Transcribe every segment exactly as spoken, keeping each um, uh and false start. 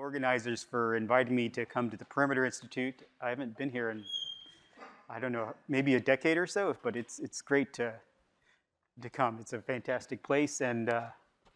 organizers for inviting me to come to the Perimeter Institute. I haven't been here in, I don't know, maybe a decade or so, but it's, it's great to, to come. It's a fantastic place, and uh,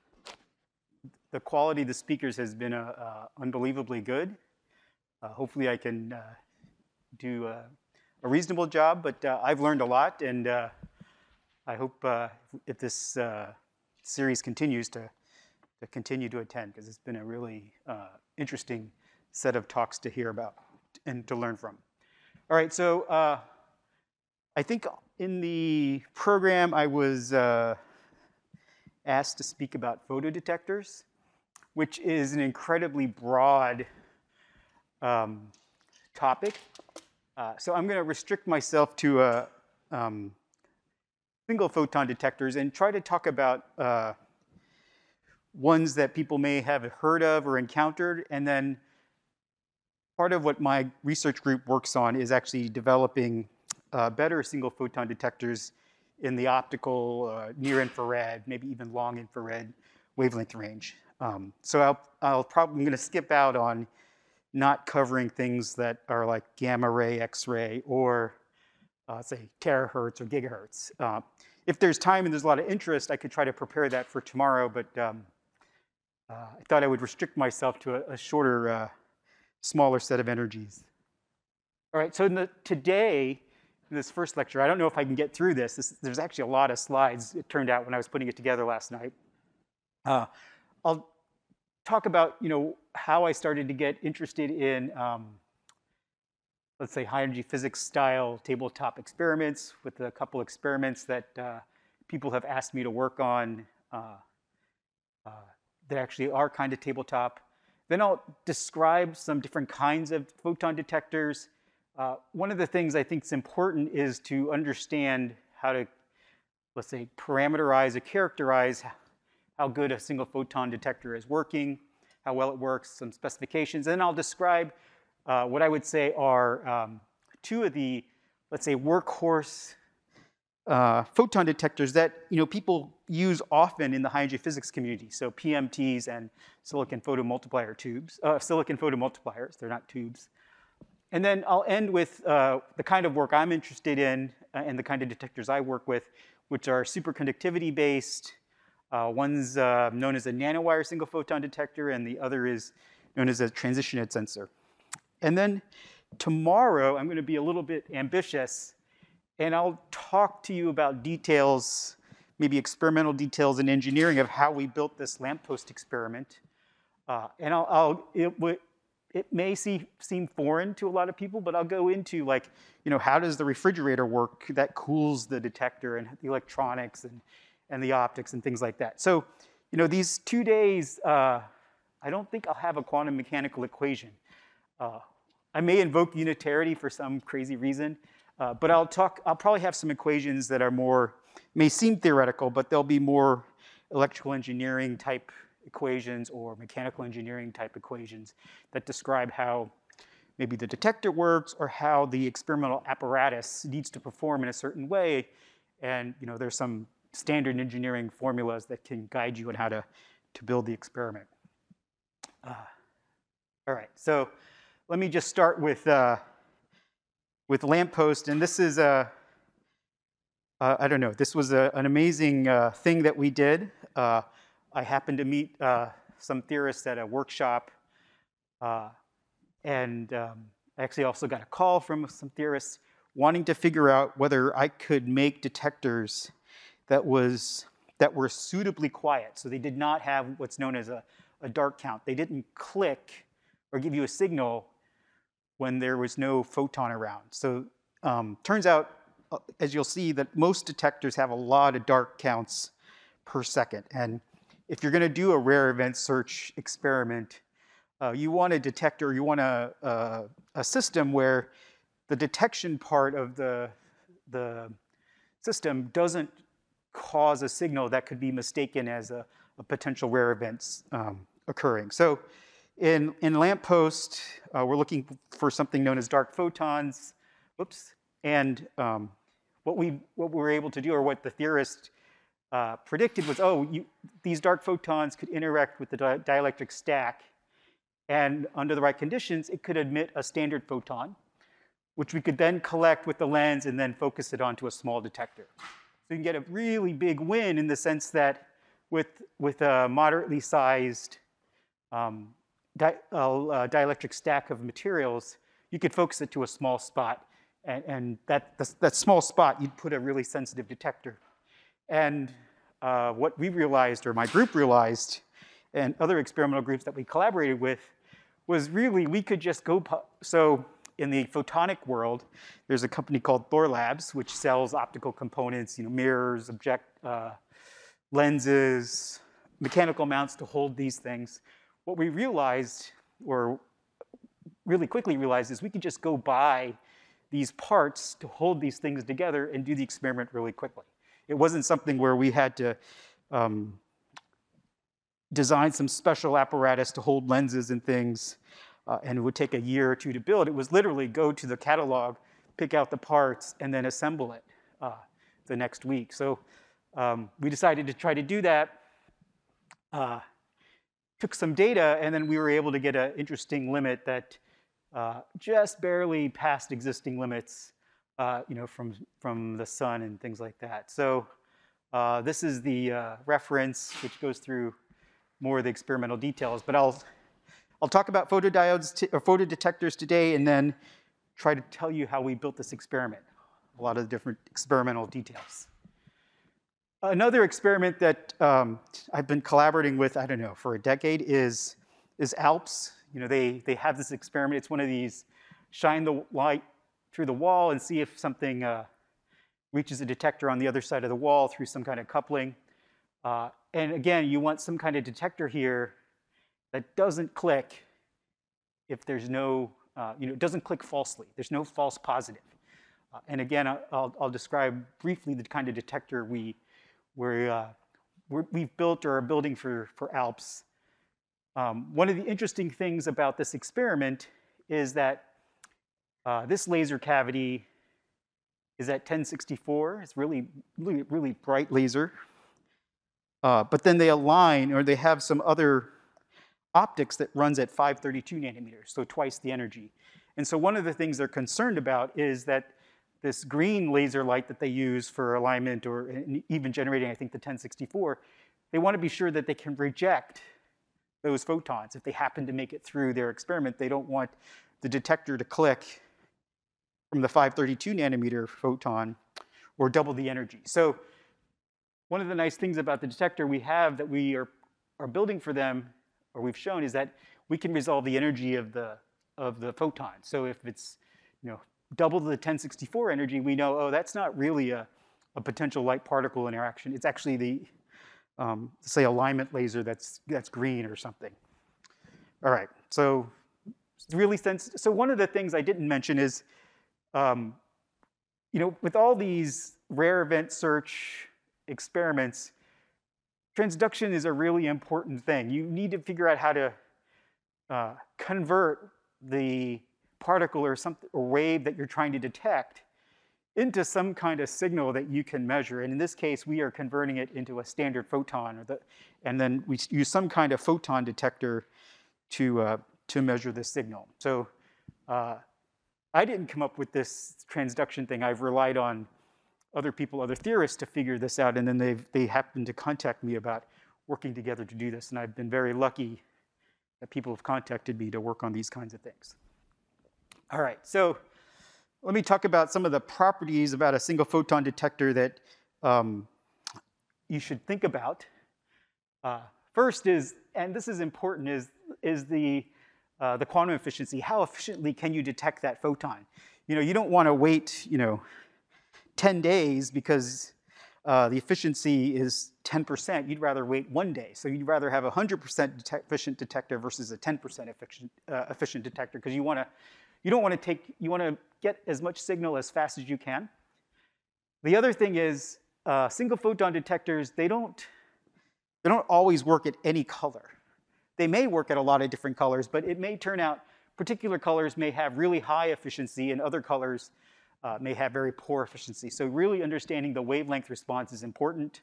the quality of the speakers has been uh, uh, unbelievably good. Uh, hopefully I can uh, do uh, a reasonable job, but uh, I've learned a lot, and uh, I hope uh, if this uh, series continues to, to continue to attend, because it's been a really uh, interesting set of talks to hear about and to learn from. All right, so uh, I think in the program I was uh, asked to speak about photodetectors, which is an incredibly broad um, topic. Uh, so I'm going to restrict myself to uh, um, single photon detectors and try to talk about uh, ones that people may have heard of or encountered. And then part of what my research group works on is actually developing uh, better single photon detectors in the optical, uh, near infrared, maybe even long infrared wavelength range. Um, so I'll, I'll probably, I'm going to skip out on not covering things that are like gamma ray, X-ray, or uh, say terahertz or gigahertz. Uh, if there's time and there's a lot of interest, I could try to prepare that for tomorrow, but um, uh, I thought I would restrict myself to a, a shorter, uh, smaller set of energies. All right, so in the, today, in this first lecture, I don't know if I can get through this. this there's actually a lot of slides, it turned out, when I was putting it together last night. Uh, I'll talk about, you know, how I started to get interested in, um, let's say, high energy physics style tabletop experiments, with a couple experiments that uh, people have asked me to work on uh, uh, that actually are kind of tabletop. Then I'll describe some different kinds of photon detectors. Uh, one of the things I think is important is to understand how to, let's say, parameterize or characterize how good a single photon detector is working, how well it works, some specifications. And I'll describe uh, what I would say are um, two of the, let's say, workhorse uh, photon detectors that, you know, people use often in the high energy physics community. So P M Ts and silicon photomultiplier tubes, uh, silicon photomultipliers, they're not tubes. And then I'll end with uh, the kind of work I'm interested in uh, and the kind of detectors I work with, which are superconductivity based. Uh, one's uh, known as a nanowire single photon detector, and the other is known as a transition head sensor. And then tomorrow, I'm going to be a little bit ambitious, and I'll talk to you about details, maybe experimental details in engineering of how we built this lamppost experiment. Uh, and I'll, I'll it, it may see, seem foreign to a lot of people, but I'll go into, like, you know, how does the refrigerator work that cools the detector, and the electronics, and and the optics and things like that. So, you know, these two days, uh, I don't think I'll have a quantum mechanical equation. Uh, I may invoke unitarity for some crazy reason, uh, but I'll talk, I'll probably have some equations that are more, may seem theoretical, but they'll be more electrical engineering type equations or mechanical engineering type equations that describe how maybe the detector works or how the experimental apparatus needs to perform in a certain way. And, you know, there's some standard engineering formulas that can guide you on how to, to build the experiment. Uh, all right, so let me just start with, uh, with lamppost. And this is, a, uh, I don't know, this was a, an amazing uh, thing that we did. Uh, I happened to meet uh, some theorists at a workshop. Uh, and um, I actually also got a call from some theorists wanting to figure out whether I could make detectors that was that were suitably quiet. So they did not have what's known as a, a dark count. They didn't click or give you a signal when there was no photon around. So um, turns out, as you'll see, that most detectors have a lot of dark counts per second. And if you're going to do a rare event search experiment, uh, you want a detector, you want a, a, a system where the detection part of the, the system doesn't cause a signal that could be mistaken as a, a potential rare events um, occurring. So in, in lamppost, uh, we're looking for something known as dark photons. Whoops. And um, what, we, what we were able to do, or what the theorist uh, predicted was, oh, you, these dark photons could interact with the di dielectric stack And under the right conditions, it could emit a standard photon, which we could then collect with the lens and then focus it onto a small detector. So you can get a really big win in the sense that with, with a moderately sized um, di uh, dielectric stack of materials, you could focus it to a small spot. And, and that, that small spot, you'd put a really sensitive detector. And uh, what we realized, or my group realized, and other experimental groups that we collaborated with, was really we could just go, so in the photonic world, there's a company called Thorlabs, which sells optical components, you know, mirrors, object, uh, lenses, mechanical mounts to hold these things. What we realized, or really quickly realized, is we could just go buy these parts to hold these things together and do the experiment really quickly. It wasn't something where we had to um, design some special apparatus to hold lenses and things, uh, and it would take a year or two to build. It was literally go to the catalog, pick out the parts, and then assemble it uh, the next week. So um, we decided to try to do that, uh, took some data, and then we were able to get an interesting limit that uh, just barely passed existing limits, uh, you know, from, from the sun and things like that. So uh, this is the uh, reference, which goes through more of the experimental details. But I'll, I'll talk about photodiodes or photodetectors today, and then try to tell you how we built this experiment, a lot of the different experimental details. Another experiment that um, I've been collaborating with, I don't know, for a decade is, is ALPS. You know, they, they have this experiment. It's one of these, shine the light through the wall and see if something uh, reaches a detector on the other side of the wall through some kind of coupling. Uh, and again, you want some kind of detector here that doesn't click if there's no, uh, you know, it doesn't click falsely. There's no false positive. Uh, and again, I'll, I'll describe briefly the kind of detector we, we're, uh, we're, we've built or are building for, for ALPS. Um, one of the interesting things about this experiment is that uh, this laser cavity is at ten sixty-four. It's really, really, really bright laser. Uh, but then they align, or they have some other optics that runs at five thirty-two nanometers, so twice the energy. And so one of the things they're concerned about is that this green laser light that they use for alignment, or even generating, I think, the ten sixty-four, they want to be sure that they can reject those photons. If they happen to make it through their experiment, they don't want the detector to click from the five thirty-two nanometer photon or double the energy. So one of the nice things about the detector we have that we are, are building for them, or we've shown, is that we can resolve the energy of the, of the photon. So if it's, you know, double the ten sixty-four energy, we know, oh, that's not really a, a potential light particle interaction. It's actually the, um, say, alignment laser that's, that's green or something. All right, so really sense. So one of the things I didn't mention is, um, you know, with all these rare event search experiments, transduction is a really important thing. You need to figure out how to uh, convert the particle or something, or wave that you're trying to detect into some kind of signal that you can measure. And in this case, we are converting it into a standard photon, or the, and then we use some kind of photon detector to, uh, to measure the signal. So uh, I didn't come up with this transduction thing. I've relied on other people, other theorists, to figure this out, and then they've, they happened to contact me about working together to do this, and I've been very lucky that people have contacted me to work on these kinds of things. All right, so let me talk about some of the properties about a single photon detector that um, you should think about. Uh, first is, and this is important, is, is the, uh, the quantum efficiency. How efficiently can you detect that photon? You know, you don't want to wait, you know, ten days because uh, the efficiency is ten percent. You'd rather wait one day. So you'd rather have a one hundred percent detect efficient detector versus a ten percent efficient, uh, efficient detector, because you want to, you don't want to take, you want to get as much signal as fast as you can. The other thing is uh, single photon detectors, they don't, they don't always work at any color. They may work at a lot of different colors, but it may turn out particular colors may have really high efficiency and other colors uh, may have very poor efficiency. So really understanding the wavelength response is important.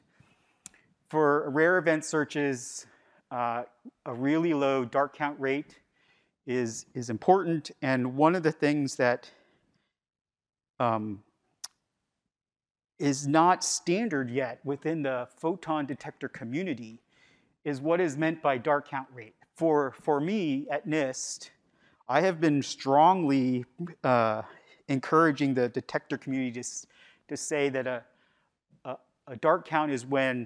For rare event searches, uh, a really low dark count rate is, is important. And one of the things that um, is not standard yet within the photon detector community is what is meant by dark count rate. For, for me at NIST, I have been strongly uh, encouraging the detector community to, to say that a, a, a dark count is when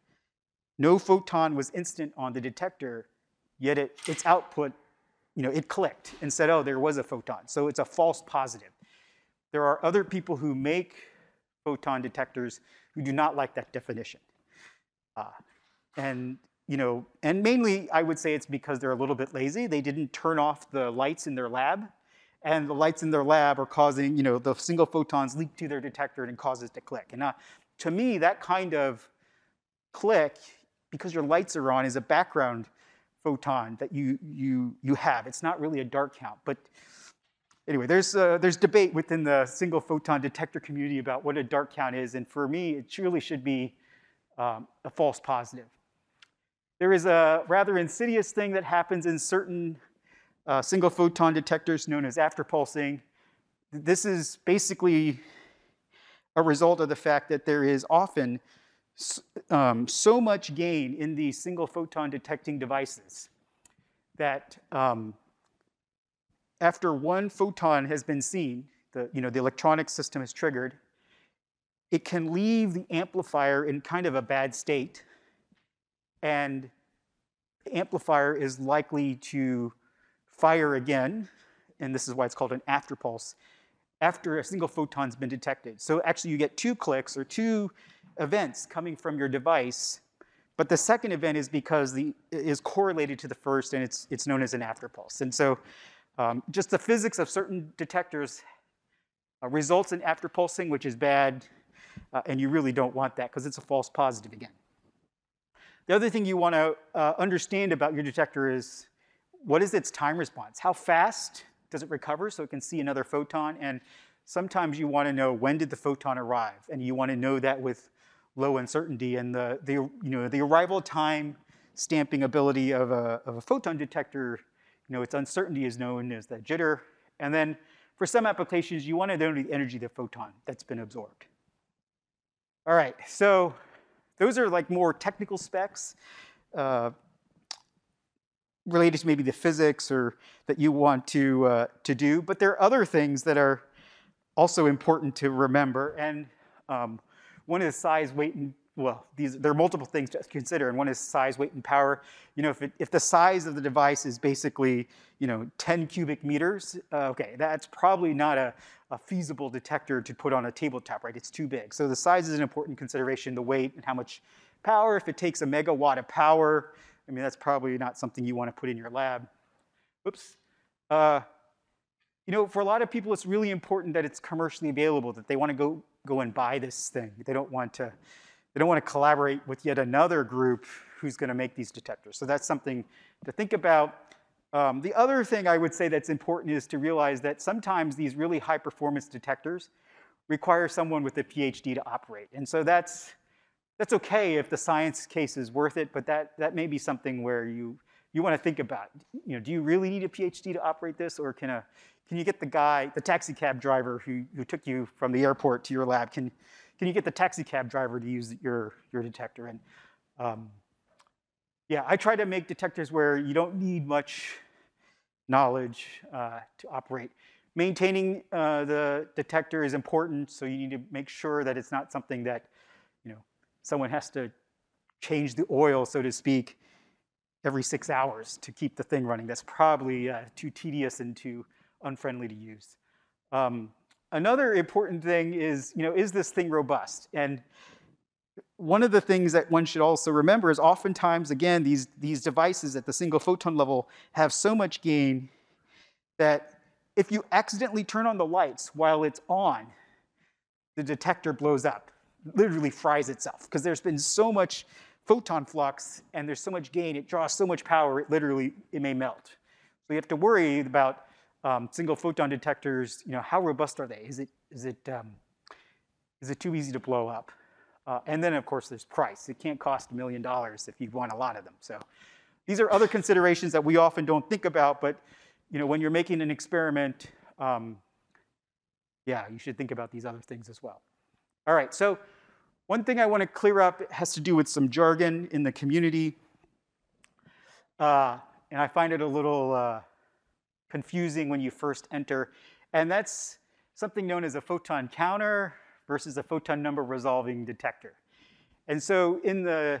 no photon was instant on the detector, yet it, its output, you know, it clicked and said, oh, there was a photon. So it's a false positive. There are other people who make photon detectors who do not like that definition. Uh, and, you know, and mainly I would say it's because they're a little bit lazy. They didn't turn off the lights in their lab. And the lights in their lab are causing, you know, the single photons leak to their detector and cause it to click. And uh, to me, that kind of click, because your lights are on, is a background photon that you, you, you have. It's not really a dark count. But anyway, there's, uh, there's debate within the single photon detector community about what a dark count is. And for me, it surely should be um, a false positive. There is a rather insidious thing that happens in certain uh, single photon detectors known as afterpulsing. This is basically a result of the fact that there is often um, so much gain in these single photon detecting devices that um, after one photon has been seen, the, you know, the electronic system is triggered, it can leave the amplifier in kind of a bad state, and the amplifier is likely to fire again, and this is why it's called an afterpulse, after a single photon's been detected. So actually you get two clicks or two events coming from your device, but the second event is because the is correlated to the first, and it's, it's known as an afterpulse. And so um, just the physics of certain detectors uh, results in afterpulsing, which is bad, uh, and you really don't want that because it's a false positive again. The other thing you want to uh, understand about your detector is what is its time response? How fast does it recover so it can see another photon? And sometimes you want to know when did the photon arrive, and you want to know that with low uncertainty. And the, the, you know, the arrival time stamping ability of a, of a photon detector, you know, its uncertainty is known as the jitter. And then for some applications, you want to know the energy of the photon that's been absorbed. All right, so those are like more technical specs uh, related to maybe the physics or that you want to, uh, to do. But there are other things that are also important to remember. And um, one is size, weight, and, well, these, there are multiple things to consider. And one is size, weight, and power. You know, if, it, if the size of the device is basically, you know, ten cubic meters, uh, okay, that's probably not a, a feasible detector to put on a tabletop, right? It's too big. So the size is an important consideration, the weight and how much power. If it takes a megawatt of power, I mean, that's probably not something you want to put in your lab. Oops. Uh, you know, for a lot of people, it's really important that it's commercially available, that they want to go, go and buy this thing. They don't want to, they don't want to collaborate with yet another group who's going to make these detectors. So that's something to think about. Um, the other thing I would say that's important is to realize that sometimes these really high-performance detectors require someone with a PhD to operate. And so that's, that's OK if the science case is worth it, but that, that may be something where you, you want to think about. You know, do you really need a PhD to operate this, or can, a, can you get the guy, the taxi cab driver who, who took you from the airport to your lab, can, can you get the taxi cab driver to use your, your detector? And um, yeah, I try to make detectors where you don't need much knowledge uh, to operate. Maintaining uh, the detector is important, so you need to make sure that it's not something that, you know, someone has to change the oil, so to speak, every six hours to keep the thing running. That's probably uh, too tedious and too unfriendly to use. Um, another important thing is, you know, is this thing robust? And one of the things that one should also remember is oftentimes, again, these, these devices at the single photon level have so much gain that if you accidentally turn on the lights while it's on, the detector blows up, literally fries itself, because there's been so much photon flux and there's so much gain, it draws so much power, it literally, it may melt. So you have to worry about um, single photon detectors, you know, how robust are they? Is it, is it, um, is it too easy to blow up? Uh, and then, of course, there's price. It can't cost a million dollars if you want a lot of them. So these are other considerations that we often don't think about, but you know, when you're making an experiment, um, yeah, you should think about these other things as well. All right, so one thing I want to clear up has to do with some jargon in the community. Uh, and I find it a little uh, confusing when you first enter. And that's something known as a photon counter versus a photon number resolving detector. And so in the,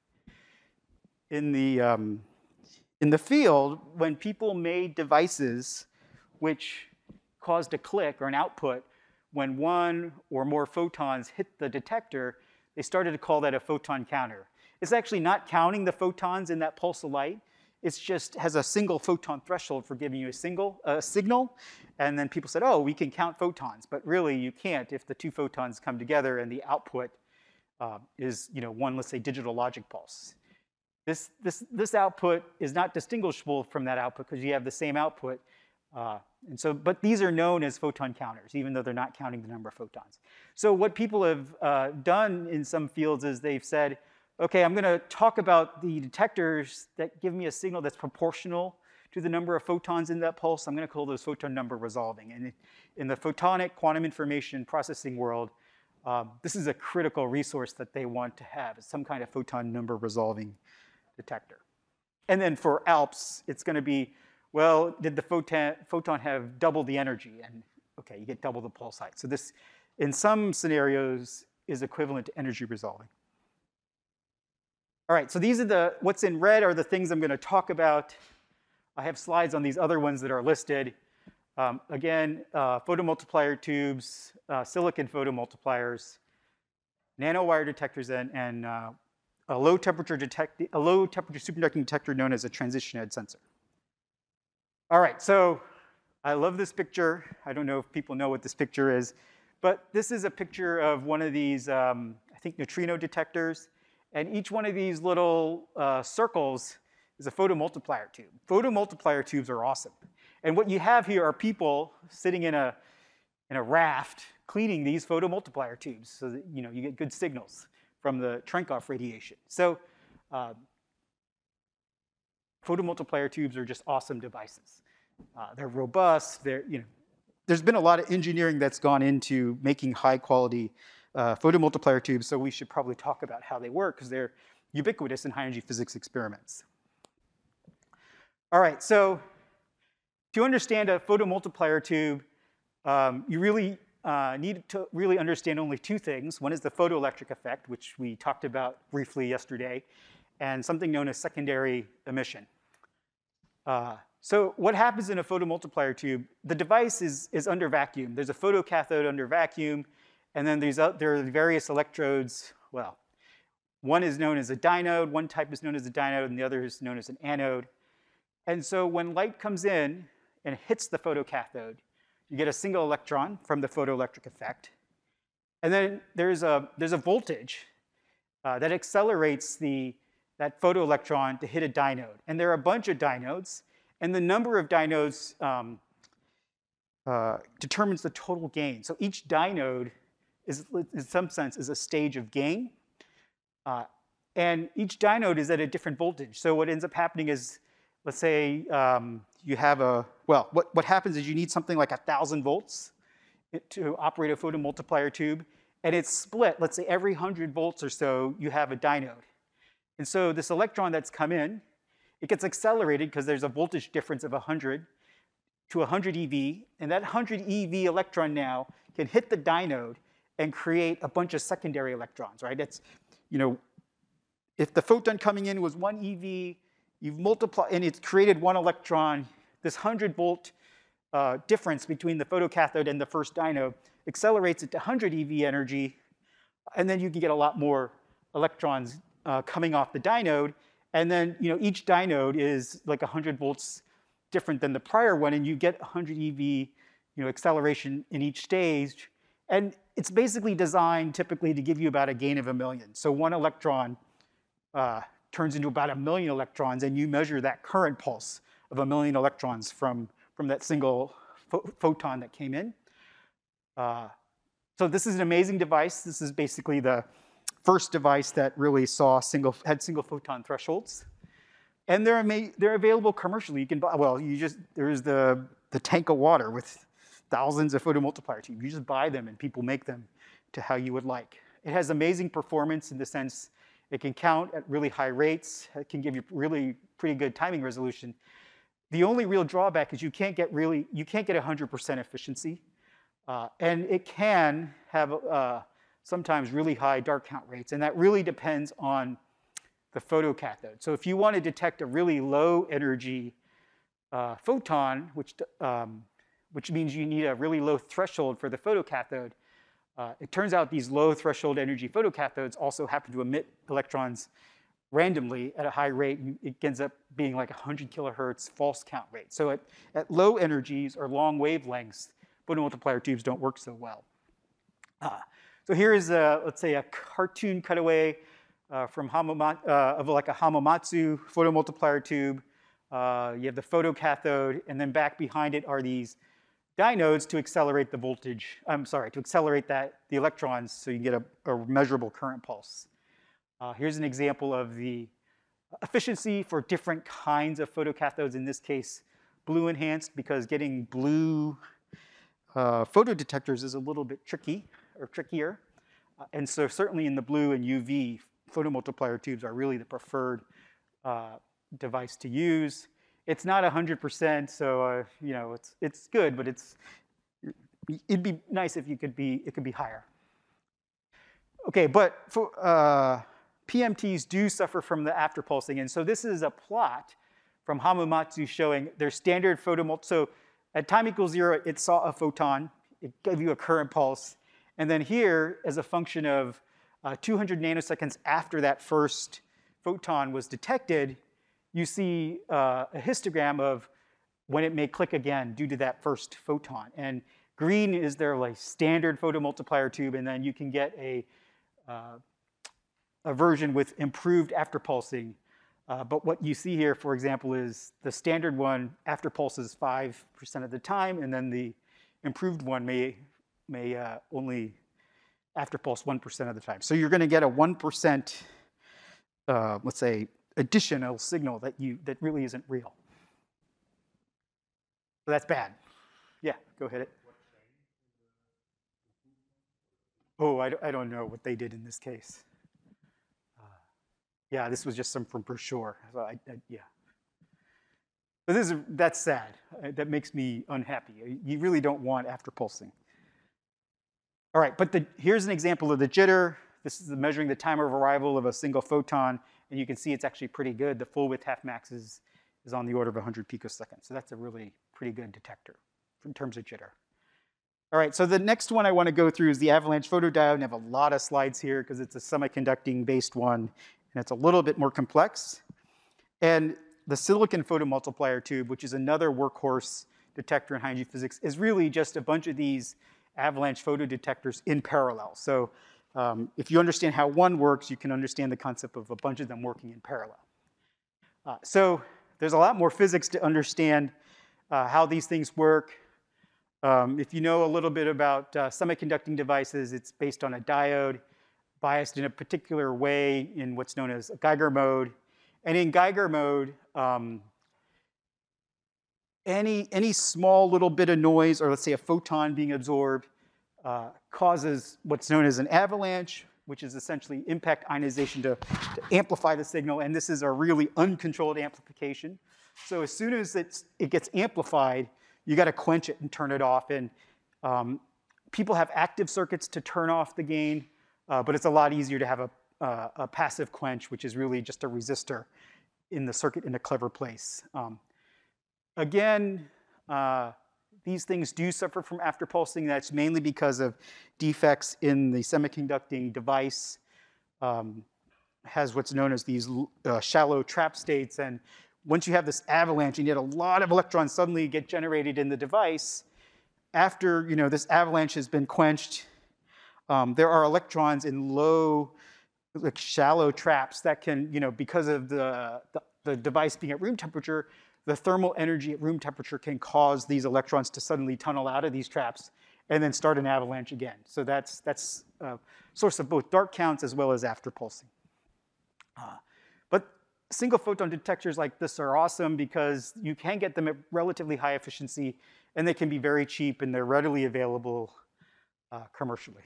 in the, um, in the field, when people made devices which caused a click or an output, when one or more photons hit the detector, they started to call that a photon counter. It's actually not counting the photons in that pulse of light. It's just has a single photon threshold for giving you a single uh, signal. And then people said, oh, we can count photons. But really, you can't if the two photons come together and the output uh, is, you know, one, let's say, digital logic pulse. This, this, this output is not distinguishable from that output because you have the same output. Uh, and so, but these are known as photon counters, even though they're not counting the number of photons. So what people have uh, done in some fields is they've said, okay, I'm going to talk about the detectors that give me a signal that's proportional to the number of photons in that pulse. I'm going to call those photon number resolving. And in the photonic quantum information processing world, um, this is a critical resource that they want to have, some kind of photon number resolving detector. And then for ALPS, it's going to be, well, did the photon, photon have double the energy? And okay, you get double the pulse height. So this, in some scenarios, is equivalent to energy resolving. All right, so these are the, what's in red are the things I'm going to talk about. I have slides on these other ones that are listed. Um, again, uh, photomultiplier tubes, uh, silicon photomultipliers, nanowire detectors, and, and uh, a low temperature detect, a low temperature superconducting detector known as a transition head sensor. All right, so I love this picture. I don't know if people know what this picture is, but this is a picture of one of these, um, I think, neutrino detectors. And each one of these little uh, circles is a photomultiplier tube. Photomultiplier tubes are awesome. And what you have here are people sitting in a, in a raft cleaning these photomultiplier tubes so that, you know, you get good signals from the Trenkov radiation. So uh, photomultiplier tubes are just awesome devices. Uh, they're robust. They're, you know, there's been a lot of engineering that's gone into making high quality uh, photomultiplier tubes, so we should probably talk about how they work because they're ubiquitous in high energy physics experiments. All right, so to understand a photomultiplier tube, um, you really uh, need to really understand only two things. One is the photoelectric effect, which we talked about briefly yesterday, and something known as secondary emission. Uh, so what happens in a photomultiplier tube, the device is, is under vacuum. There's a photocathode under vacuum, and then there's, uh, there are various electrodes. Well, one is known as a dynode, one type is known as a dynode, and the other is known as an anode. And so when light comes in and hits the photocathode, you get a single electron from the photoelectric effect. And then there's a, there's a voltage uh, that accelerates the, that photoelectron to hit a dynode. And there are a bunch of dynodes, and the number of dynodes um, uh, determines the total gain. So each dynode is, in some sense, is a stage of gain. Uh, and each dynode is at a different voltage. So what ends up happening is, let's say um, you have a, well, what, what happens is you need something like one thousand volts to operate a photomultiplier tube. And it's split. Let's say every one hundred volts or so, you have a dynode. And so this electron that's come in, it gets accelerated because there's a voltage difference of one hundred to one hundred E V. And that one hundred E V electron now can hit the dynode and create a bunch of secondary electrons, right? It's, you know, if the photon coming in was one E V, you've multiplied, and it's created one electron, this one hundred volt uh, difference between the photocathode and the first dynode accelerates it to one hundred E V energy, and then you can get a lot more electrons uh, coming off the dynode. And then, you know, each dynode is like one hundred volts different than the prior one, and you get one hundred E V, you know, acceleration in each stage. And it's basically designed typically to give you about a gain of a million. So one electron uh, turns into about a million electrons, and you measure that current pulse of a million electrons from, from that single pho photon that came in. Uh, so this is an amazing device. This is basically the first device that really saw single, had single photon thresholds. And they're, ama- they're available commercially. You can buy, well, you just, there's the, the tank of water with thousands of photomultiplier tubes. You just buy them and people make them to how you would like. It has amazing performance in the sense it can count at really high rates. It can give you really pretty good timing resolution. The only real drawback is you can't get really, you can't get one hundred percent efficiency. Uh, and it can have uh, sometimes really high dark count rates. And that really depends on the photocathode. So if you want to detect a really low energy uh, photon, which, um, which means you need a really low threshold for the photocathode, uh, it turns out these low threshold energy photocathodes also happen to emit electrons randomly at a high rate. It ends up being like one hundred kilohertz false count rate. So at, at low energies or long wavelengths, photomultiplier tubes don't work so well. Uh, so here is, a, let's say, a cartoon cutaway uh, from Hamama, uh, of like a Hamamatsu photomultiplier tube. Uh, you have the photocathode, and then back behind it are these diodes to accelerate the voltage. I'm sorry, to accelerate that the electrons so you get a, a measurable current pulse. Uh, here's an example of the efficiency for different kinds of photocathodes. In this case, blue enhanced, because getting blue uh, photodetectors is a little bit tricky or trickier. Uh, and so certainly in the blue and U V, photomultiplier tubes are really the preferred uh, device to use. It's not one hundred percent, so uh, you know it's it's good, but it's it'd be nice if you could be it could be higher. Okay, but for, uh, P M Ts do suffer from the afterpulsing, and so this is a plot from Hamamatsu showing their standard photomult. So at time equals zero, it saw a photon, it gave you a current pulse, and then here, as a function of uh, two hundred nanoseconds after that first photon was detected, you see uh, a histogram of when it may click again due to that first photon. And green is their like standard photomultiplier tube, and then you can get a, uh, a version with improved afterpulsing. Uh, but what you see here, for example, is the standard one afterpulses five percent of the time, and then the improved one may, may uh, only afterpulse one percent of the time. So you're going to get a one percent, uh, let's say, additional signal that you that really isn't real. So that's bad. Yeah, go ahead. Oh, I, I don't know what they did in this case. Uh, yeah, this was just some from brochure. So I, I, yeah. But this is that's sad. Uh, that makes me unhappy. You really don't want afterpulsing. All right, but the, here's an example of the jitter. This is the measuring the time of arrival of a single photon. And you can see it's actually pretty good. The full width half max is, is on the order of one hundred picoseconds. So that's a really pretty good detector in terms of jitter. All right, so the next one I want to go through is the avalanche photodiode. And I have a lot of slides here because it's a semiconducting-based one, and it's a little bit more complex. And the silicon photomultiplier tube, which is another workhorse detector in high-energy physics, is really just a bunch of these avalanche photodetectors in parallel. So Um, if you understand how one works, you can understand the concept of a bunch of them working in parallel. Uh, so there's a lot more physics to understand uh, how these things work. Um, if you know a little bit about uh, semiconducting devices, it's based on a diode biased in a particular way in what's known as a Geiger mode. And in Geiger mode, um, any, any small little bit of noise, or let's say a photon being absorbed, Uh, causes what's known as an avalanche, which is essentially impact ionization to, to amplify the signal. And this is a really uncontrolled amplification. So as soon as it's, it gets amplified, you got to quench it and turn it off. And um, people have active circuits to turn off the gain, uh, but it's a lot easier to have a, uh, a passive quench, which is really just a resistor in the circuit in a clever place. Um, again, uh, These things do suffer from afterpulsing. That's mainly because of defects in the semiconducting device. Um, has what's known as these uh, shallow trap states. And once you have this avalanche and you get a lot of electrons suddenly get generated in the device, after you know, this avalanche has been quenched, um, there are electrons in low, like shallow traps that can, you know, because of the, the, the device being at room temperature, the thermal energy at room temperature can cause these electrons to suddenly tunnel out of these traps and then start an avalanche again. So that's, that's a source of both dark counts as well as afterpulsing. Uh, but single photon detectors like this are awesome because you can get them at relatively high efficiency, and they can be very cheap, and they're readily available uh, commercially.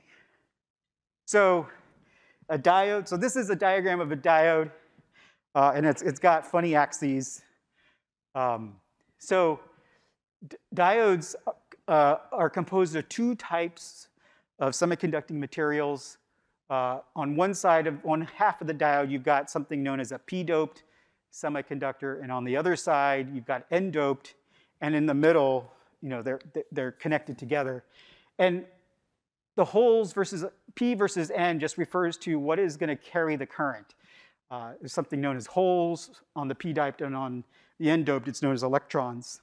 So a diode, so this is a diagram of a diode, uh, and it's, it's got funny axes. Um, so diodes uh, are composed of two types of semiconducting materials. Uh, on one side of one half of the diode, you've got something known as a p-doped semiconductor, and on the other side, you've got n-doped, and in the middle, you know, they're they're connected together. And the holes versus p versus n just refers to what is going to carry the current. Uh, there's something known as holes on the p-doped, and on the n-doped, it's known as electrons.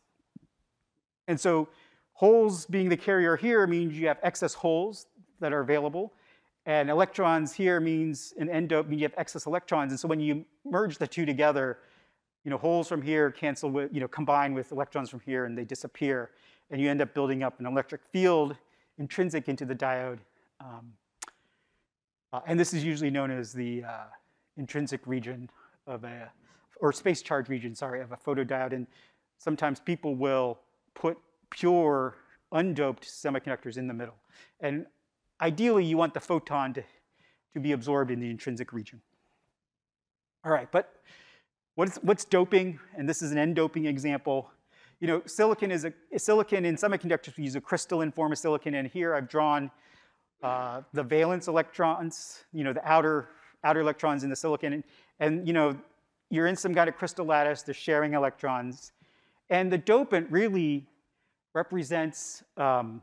And so holes being the carrier here means you have excess holes that are available. And electrons here means, an n-dope means you have excess electrons. And so when you merge the two together, you know, holes from here cancel with, you know, combine with electrons from here, and they disappear. And you end up building up an electric field intrinsic into the diode. Um, uh, and this is usually known as the uh, intrinsic region of a, or space charge region, sorry, of a photodiode. And sometimes people will put pure undoped semiconductors in the middle. And ideally, you want the photon to, to be absorbed in the intrinsic region. All right, but what's, what's doping? And this is an n-doping example. You know, silicon is a silicon in semiconductors. We use a crystalline form of silicon, and here I've drawn uh, the valence electrons. You know, the outer outer electrons in the silicon, and, and you know, you're in some kind of crystal lattice. They're sharing electrons, and the dopant really represents. Um,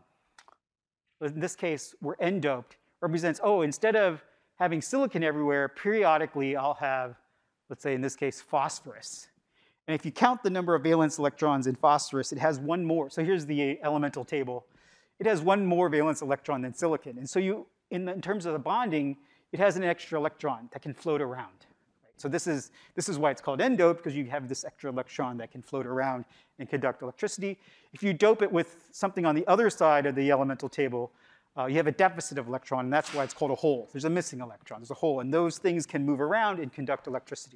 In this case, we're n-doped, represents, oh, instead of having silicon everywhere, periodically I'll have, let's say in this case, phosphorus. And if you count the number of valence electrons in phosphorus, it has one more. So here's the elemental table. It has one more valence electron than silicon. And so you, in, the, in terms of the bonding, it has an extra electron that can float around. Right? So this is, this is why it's called n-doped, because you have this extra electron that can float around and conduct electricity. If you dope it with something on the other side of the elemental table, uh, you have a deficit of electron, and that's why it's called a hole. There's a missing electron, there's a hole, and those things can move around and conduct electricity.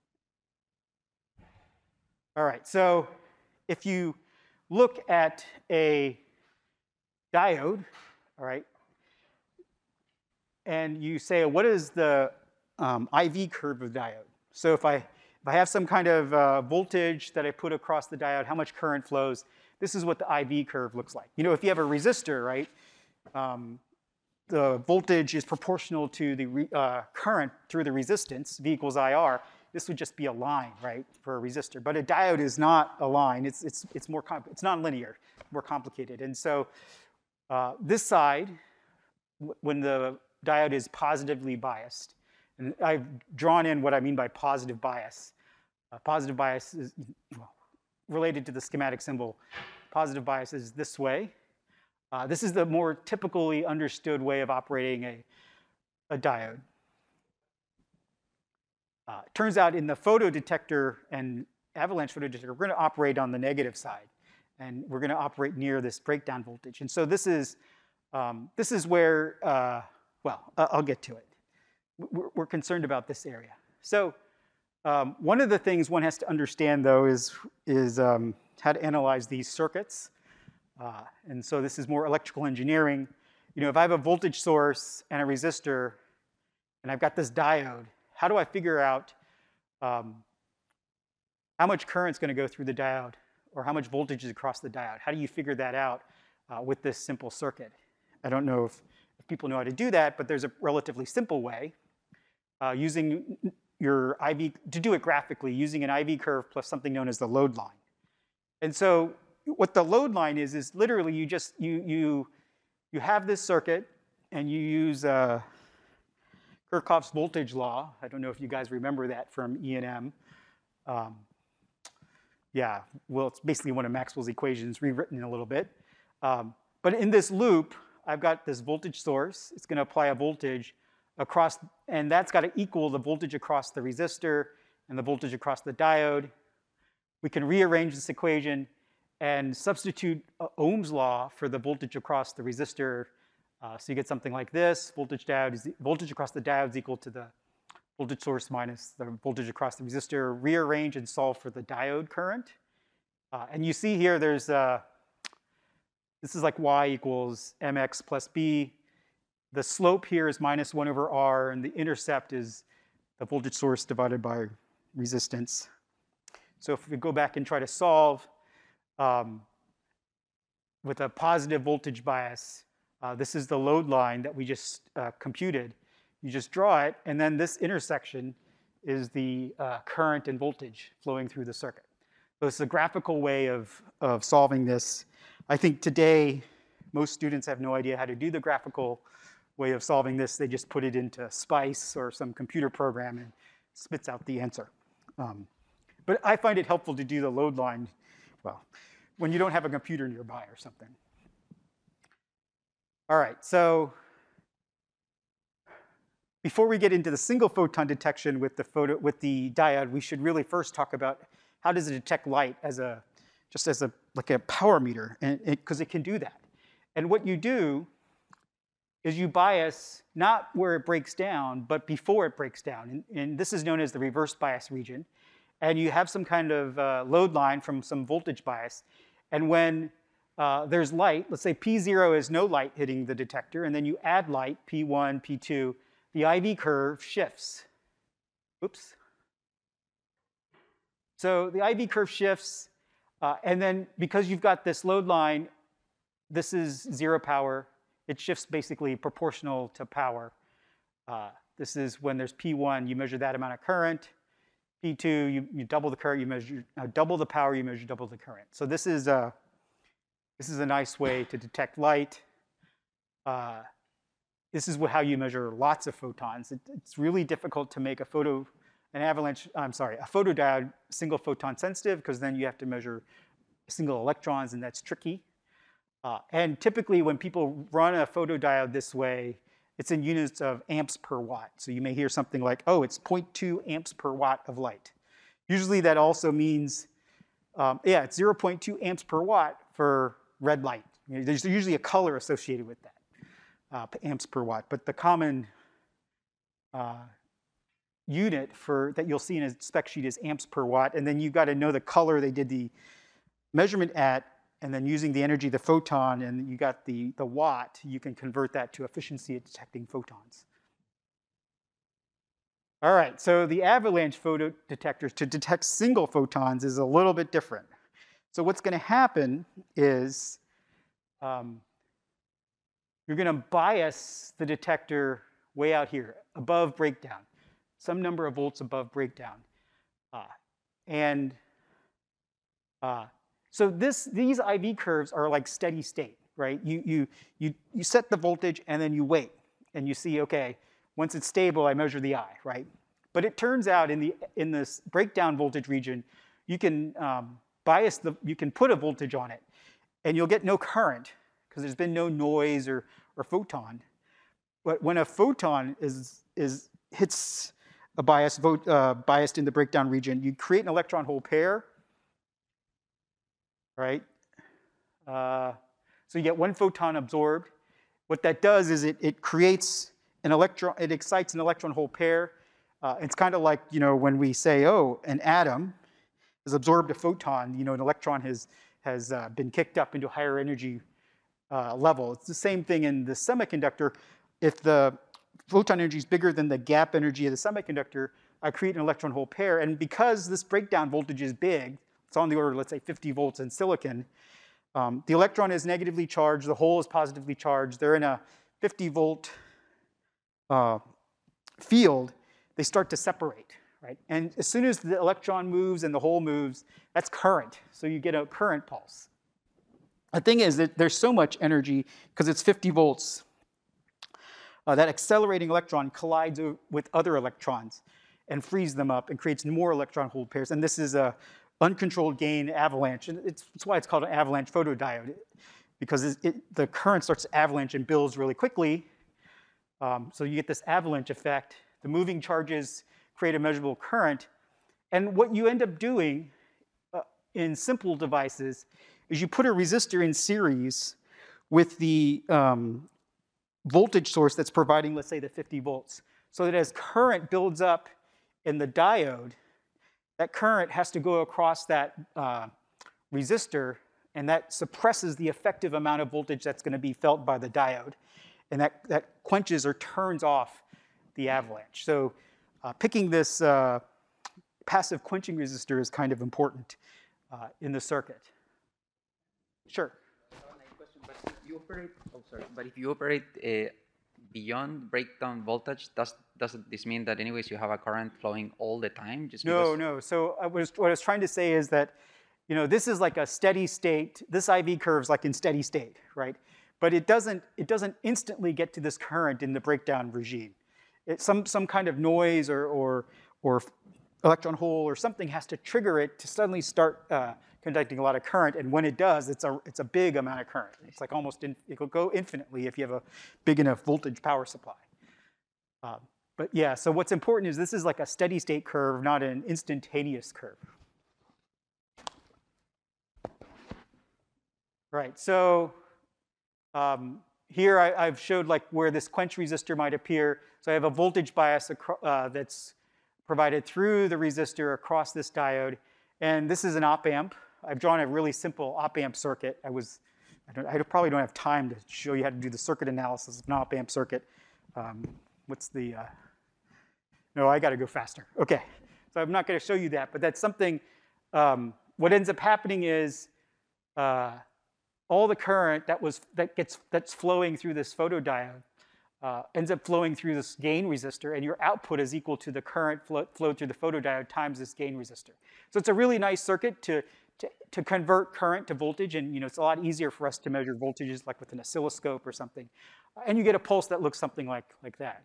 All right, so if you look at a diode, all right, and you say, what is the um, I V curve of the diode? So if I, if I have some kind of uh, voltage that I put across the diode, how much current flows, this is what the I V curve looks like. You know, if you have a resistor, right, um, the voltage is proportional to the re, uh, current through the resistance, V equals I R. This would just be a line, right, for a resistor. But a diode is not a line. It's, it's, it's, more comp it's nonlinear, more complicated. And so uh, this side, when the diode is positively biased, and I've drawn in what I mean by positive bias. Uh, positive bias is well, related to the schematic symbol. Positive bias is this way. Uh, this is the more typically understood way of operating a, a diode. Uh, turns out in the photodetector and avalanche photodetector, we're going to operate on the negative side. And we're going to operate near this breakdown voltage. And so this is, um, this is where, uh, well, uh, I'll get to it. We're, we're concerned about this area. So um, one of the things one has to understand, though, is, is um, how to analyze these circuits. Uh, and so this is more electrical engineering. You know, if I have a voltage source and a resistor, and I've got this diode, how do I figure out um, how much current is going to go through the diode, or how much voltage is across the diode? How do you figure that out uh, with this simple circuit? I don't know if, if people know how to do that, but there's a relatively simple way uh, using your I V, to do it graphically, using an I V curve plus something known as the load line. And so what the load line is, is literally you just, you, you, you have this circuit, and you use uh, Kirchhoff's voltage law. I don't know if you guys remember that from E and M. Um, yeah, well, it's basically one of Maxwell's equations rewritten a little bit. Um, but in this loop, I've got this voltage source. It's going to apply a voltage across, and that's got to equal the voltage across the resistor and the voltage across the diode. We can rearrange this equation and substitute uh, Ohm's law for the voltage across the resistor. Uh, so you get something like this. Voltage, diode is, voltage across the diode is equal to the voltage source minus the voltage across the resistor, rearrange and solve for the diode current. Uh, and you see here there's, uh, this is like y equals mx plus b. The slope here is minus one over r, and the intercept is the voltage source divided by resistance. So if we go back and try to solve um, with a positive voltage bias, uh, this is the load line that we just uh, computed. You just draw it, and then this intersection is the uh, current and voltage flowing through the circuit. So it's a graphical way of, of solving this. I think today, most students have no idea how to do the graphical way of solving this. They just put it into SPICE or some computer program and spits out the answer. Um, but I find it helpful to do the load line, well, when you don't have a computer nearby or something. All right, so before we get into the single photon detection with the, photo, with the diode, we should really first talk about how does it detect light as a, just as a, like a power meter, and because it, it can do that. And what you do is you bias not where it breaks down, but before it breaks down. And, and this is known as the reverse bias region. And you have some kind of uh, load line from some voltage bias. And when uh, there's light, let's say P zero is no light hitting the detector, and then you add light, P one, P two, the I V curve shifts. Oops. So the I V curve shifts, uh, and then because you've got this load line, this is zero power. It shifts basically proportional to power. Uh, this is when there's P one, you measure that amount of current. P two, you, you double the current, you measure uh, double the power, you measure double the current. So this is a, this is a nice way to detect light. Uh, this is how you measure lots of photons. It, it's really difficult to make a photo, an avalanche, I'm sorry, a photodiode single photon sensitive, because then you have to measure single electrons, and that's tricky. Uh, and typically, when people run a photodiode this way, it's in units of amps per watt. So you may hear something like, oh, it's zero point two amps per watt of light. Usually that also means, um, yeah, it's zero point two amps per watt for red light. You know, there's usually a color associated with that, uh, amps per watt. But the common uh, unit for that you'll see in a spec sheet is amps per watt. And then you've got to know the color they did the measurement at. And then using the energy of the photon, and you got the, the watt, you can convert that to efficiency at detecting photons. All right, so the avalanche photodetectors to detect single photons is a little bit different. So what's going to happen is um, you're going to bias the detector way out here, above breakdown, some number of volts above breakdown. Uh, and uh, So this, these I V curves are like steady state, right? You, you, you, you set the voltage, and then you wait. And you see, OK, once it's stable, I measure the I, right? But it turns out in, the, in this breakdown voltage region, you can um, bias the, you can put a voltage on it, and you'll get no current, because there's been no noise or, or photon. But when a photon is, is, hits a bias, vote, uh, biased in the breakdown region, you create an electron-hole pair. Right? Uh, so you get one photon absorbed. What that does is it, it creates an electron, it excites an electron-hole pair. Uh, it's kind of like, you know, when we say, oh, an atom has absorbed a photon, you know, an electron has, has uh, been kicked up into a higher energy uh, level. It's the same thing in the semiconductor. If the photon energy is bigger than the gap energy of the semiconductor, I create an electron-hole pair. And because this breakdown voltage is big, it's on the order, let's say, fifty volts in silicon. Um, the electron is negatively charged. The hole is positively charged. They're in a fifty volt uh, field. They start to separate, right? And as soon as the electron moves and the hole moves, that's current. So you get a current pulse. The thing is that there's so much energy, because it's fifty volts, uh, that accelerating electron collides with other electrons and frees them up and creates more electron-hole pairs. And this is a uncontrolled gain avalanche. And it's, it's why it's called an avalanche photodiode, because it, it, the current starts to avalanche and builds really quickly. Um, so you get this avalanche effect. The moving charges create a measurable current. And what you end up doing uh, in simple devices is you put a resistor in series with the um, voltage source that's providing, let's say, the fifty volts. so that as current builds up in the diode, that current has to go across that uh, resistor, and that suppresses the effective amount of voltage that's going to be felt by the diode. And that, that quenches or turns off the avalanche. So uh, picking this uh, passive quenching resistor is kind of important uh, in the circuit. Sure. But you operate, oh, sorry, but if you operate uh, beyond breakdown voltage, does doesn't this mean that anyways you have a current flowing all the time? Just no, no. So I was, what I was trying to say is that, you know, this is like a steady state. This I V curve is like in steady state, right? But it doesn't, it doesn't instantly get to this current in the breakdown regime. It, some, some kind of noise or, or, or electron hole or something has to trigger it to suddenly start uh, conducting a lot of current. And when it does, it's a, it's a big amount of current. It's like almost, in, it will go infinitely if you have a big enough voltage power supply. Um, but yeah, so what's important is this is like a steady state curve, not an instantaneous curve. Right, so um, here I, I've showed like where this quench resistor might appear. So I have a voltage bias uh, that's provided through the resistor across this diode. And this is an op amp. I've drawn a really simple op amp circuit. I was, I, don't, I probably don't have time to show you how to do the circuit analysis of an op amp circuit. Um, what's the, uh, no, I gotta go faster. Okay, so I'm not gonna show you that, but that's something, um, what ends up happening is uh, all the current that was, that gets, that's flowing through this photodiode uh, ends up flowing through this gain resistor, and your output is equal to the current flow, flowed through the photodiode times this gain resistor. So it's a really nice circuit to, to, to convert current to voltage, and you know, it's a lot easier for us to measure voltages like with an oscilloscope or something. And you get a pulse that looks something like, like that.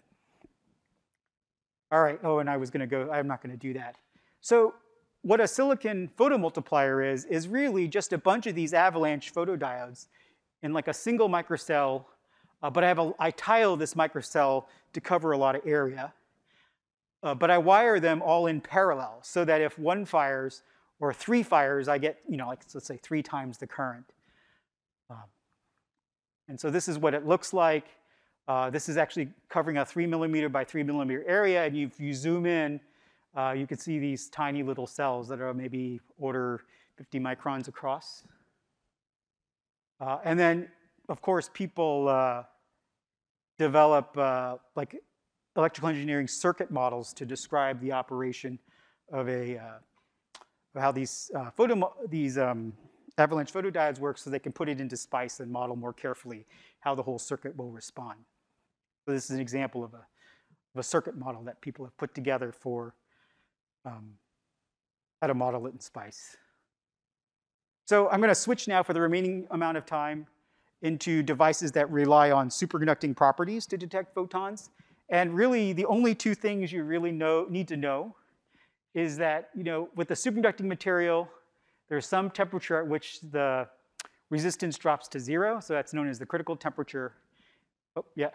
All right, oh, and I was gonna go, I'm not gonna do that. So what a silicon photomultiplier is, is really just a bunch of these avalanche photodiodes in like a single microcell, uh, but I have a, I tile this microcell to cover a lot of area. Uh, but I wire them all in parallel so that if one fires or three fires, I get, you know, like let's say three times the current. Um, and so this is what it looks like. Uh, this is actually covering a three millimeter by three millimeter area, and if you zoom in, uh, you can see these tiny little cells that are maybe order fifty microns across. Uh, and then, of course, people uh, develop uh, like electrical engineering circuit models to describe the operation of a uh, of how these uh, photo these um, avalanche photodiodes work, so they can put it into SPICE and model more carefully how the whole circuit will respond. So this is an example of a, of a circuit model that people have put together for um, how to model it in SPICE. So I'm going to switch now for the remaining amount of time into devices that rely on superconducting properties to detect photons. And really, the only two things you really know, need to know is that, you know, with the superconducting material, there's some temperature at which the resistance drops to zero. So that's known as the critical temperature. Oh, yeah.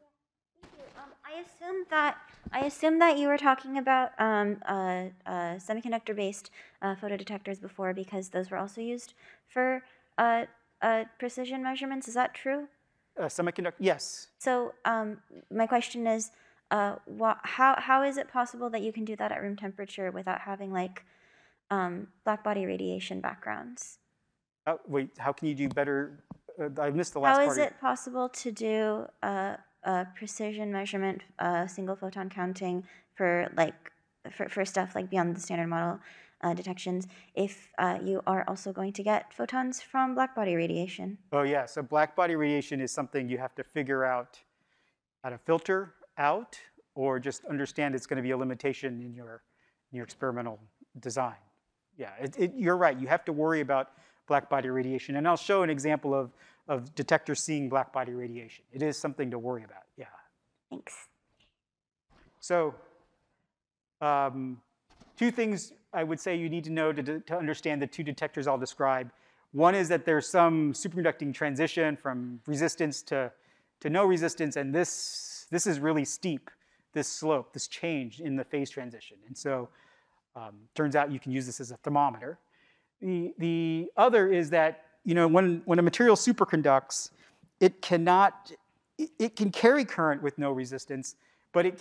I assume that I assume that you were talking about um, uh, uh, semiconductor-based uh, photodetectors before, because those were also used for uh, uh, precision measurements. Is that true? Uh, semiconductor, yes. So um, my question is, uh, how how is it possible that you can do that at room temperature without having like um, black body radiation backgrounds? Oh, wait, how can you do better? Uh, I missed the last how part. How is it possible to do uh, Uh, precision measurement, uh, single photon counting for like for, for stuff like beyond the standard model uh, detections if uh, you are also going to get photons from black body radiation? Oh yeah, so black body radiation is something you have to figure out how to filter out, or just understand it's going to be a limitation in your in your experimental design. Yeah, it, it, you're right. You have to worry about black body radiation, and I'll show an example of of detectors seeing black body radiation. It is something to worry about, yeah. Thanks. So um, two things I would say you need to know to, to understand the two detectors I'll describe. One is that there's some superconducting transition from resistance to, to no resistance, and this, this is really steep, this slope, this change in the phase transition. And so um, turns out you can use this as a thermometer. The, the other is that you know, when, when a material superconducts, it cannot, it, it can carry current with no resistance, but it can't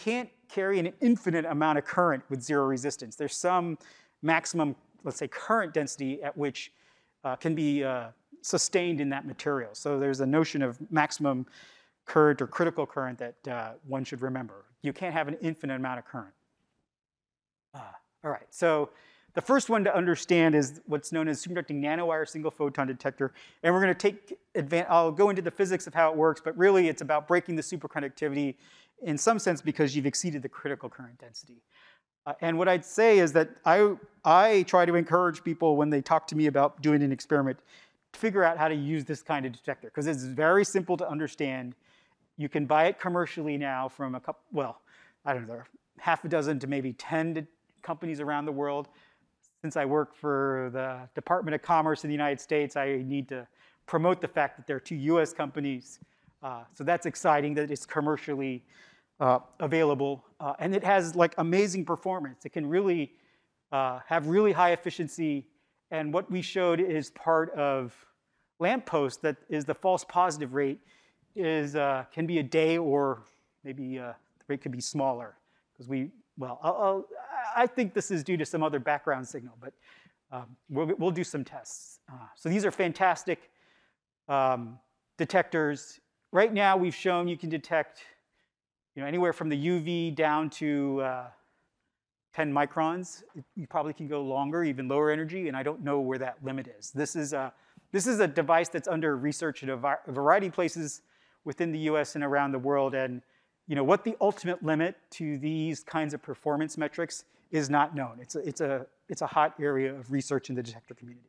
carry an infinite amount of current with zero resistance. There's some maximum, let's say, current density at which uh, can be uh, sustained in that material. So there's a notion of maximum current or critical current that uh, one should remember. You can't have an infinite amount of current. Uh, all right, so the first one to understand is what's known as superconducting nanowire single photon detector. And we're going to take advantage, I'll go into the physics of how it works, but really it's about breaking the superconductivity in some sense because you've exceeded the critical current density. Uh, and what I'd say is that I, I try to encourage people when they talk to me about doing an experiment to figure out how to use this kind of detector, because it's very simple to understand. You can buy it commercially now from a couple, well, I don't know, half a dozen to maybe ten companies around the world. Since I work for the Department of Commerce in the United States, I need to promote the fact that there are two U S companies. Uh, so that's exciting that it's commercially uh, available. Uh, and it has like amazing performance. It can really uh, have really high efficiency. And what we showed is part of lamppost, that is the false positive rate, is uh, can be a day, or maybe uh, the rate could be smaller. Because we, well, I'll, I'll, I think this is due to some other background signal, but um, we'll, we'll do some tests. Uh, so these are fantastic um, detectors. Right now, we've shown you can detect, you know, anywhere from the U V down to uh, ten microns. You probably can go longer, even lower energy, and I don't know where that limit is. This is a, this is a device that's under research at a, a variety of places within the U S and around the world. And you know, what the ultimate limit to these kinds of performance metrics is not known. It's a, it's a, it's a hot area of research in the detector community.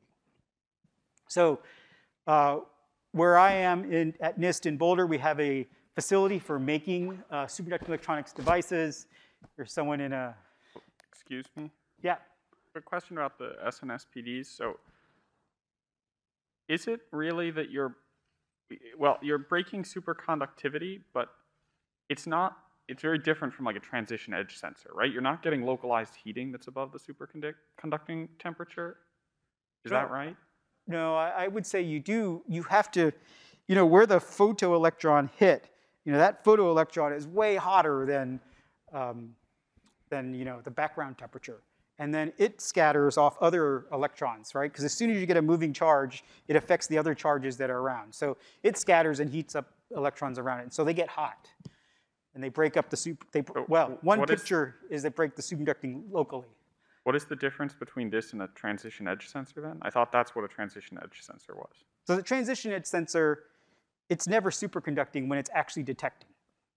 So uh, where I am in, at NIST in Boulder, we have a facility for making uh, superconducting electronics devices. There's someone in a... Excuse me? Yeah. A question about the S N S P Ds. So is it really that you're, well, you're breaking superconductivity, but it's not, it's very different from like a transition edge sensor, right? You're not getting localized heating that's above the superconducting temperature. Is No. that right? No, I, I would say you do, you have to, you know, where the photoelectron hit, you know, that photoelectron is way hotter than, um, than, you know, the background temperature. And then it scatters off other electrons, right? Because as soon as you get a moving charge, it affects the other charges that are around. So it scatters and heats up electrons around it, and so they get hot. And they break up the super, they, well, one what is- picture is they break the superconducting locally. What is the difference between this and a transition edge sensor then? I thought that's what a transition edge sensor was. So the transition edge sensor, it's never superconducting when it's actually detecting.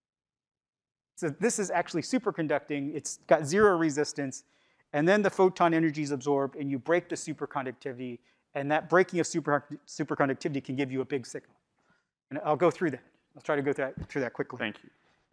So this is actually superconducting. It's got zero resistance. And then the photon energy is absorbed, and you break the superconductivity. And that breaking of super, superconductivity can give you a big signal. And I'll go through that. I'll try to go through that, through that quickly. Thank you.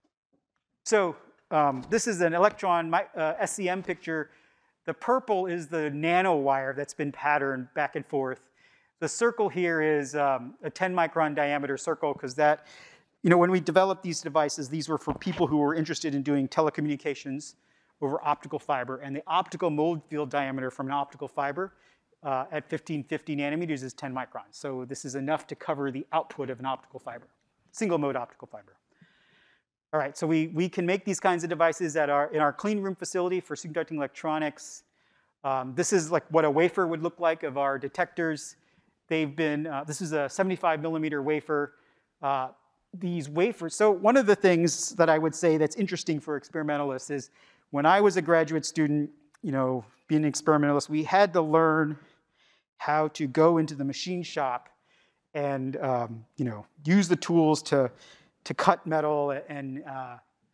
So um, this is an electron uh, S C M picture. The purple is the nanowire that's been patterned back and forth. The circle here is um, a ten micron diameter circle, because that, you know, when we developed these devices, these were for people who were interested in doing telecommunications over optical fiber. And the optical mode field diameter from an optical fiber uh, at fifteen fifty nanometers is ten microns. So this is enough to cover the output of an optical fiber, single mode optical fiber. All right, so we, we can make these kinds of devices at our, in our clean room facility for superconducting electronics. Um, this is like what a wafer would look like of our detectors. They've been, uh, this is a seventy-five millimeter wafer. Uh, these wafers, so one of the things that I would say that's interesting for experimentalists is when I was a graduate student, you know, being an experimentalist, we had to learn how to go into the machine shop and, um, you know, use the tools to, to cut metal and uh,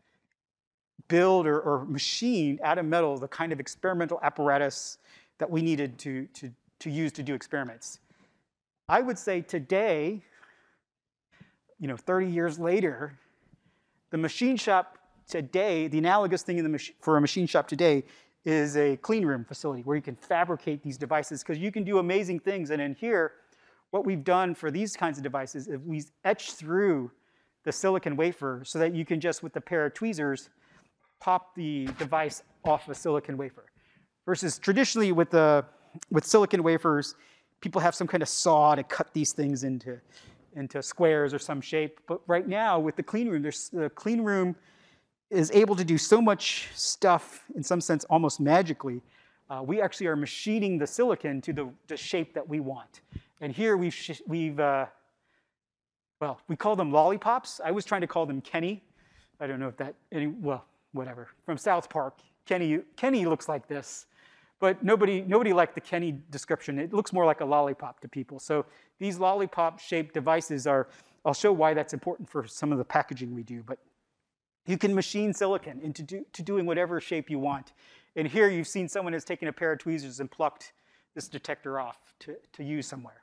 build or, or machine out of metal the kind of experimental apparatus that we needed to, to, to use to do experiments. I would say today, you know, thirty years later, the machine shop today, the analogous thing in the mach- for a machine shop today is a clean room facility where you can fabricate these devices, because you can do amazing things. And in here, what we've done for these kinds of devices is we etch through the silicon wafer so that you can just, with a pair of tweezers, pop the device off a silicon wafer. Versus traditionally with, the, with silicon wafers, people have some kind of saw to cut these things into, into squares or some shape. But right now, with the clean room, there's, the clean room is able to do so much stuff, in some sense, almost magically. Uh, we actually are machining the silicon to the, the shape that we want. And here we've, we've uh, well, we call them lollipops. I was trying to call them Kenny. I don't know if that, any, well, whatever. From South Park, Kenny, Kenny looks like this. But nobody, nobody liked the Kenny description. It looks more like a lollipop to people. So these lollipop-shaped devices are, I'll show why that's important for some of the packaging we do. But you can machine silicon into do, to doing whatever shape you want. And here you've seen someone has taken a pair of tweezers and plucked this detector off to, to use somewhere.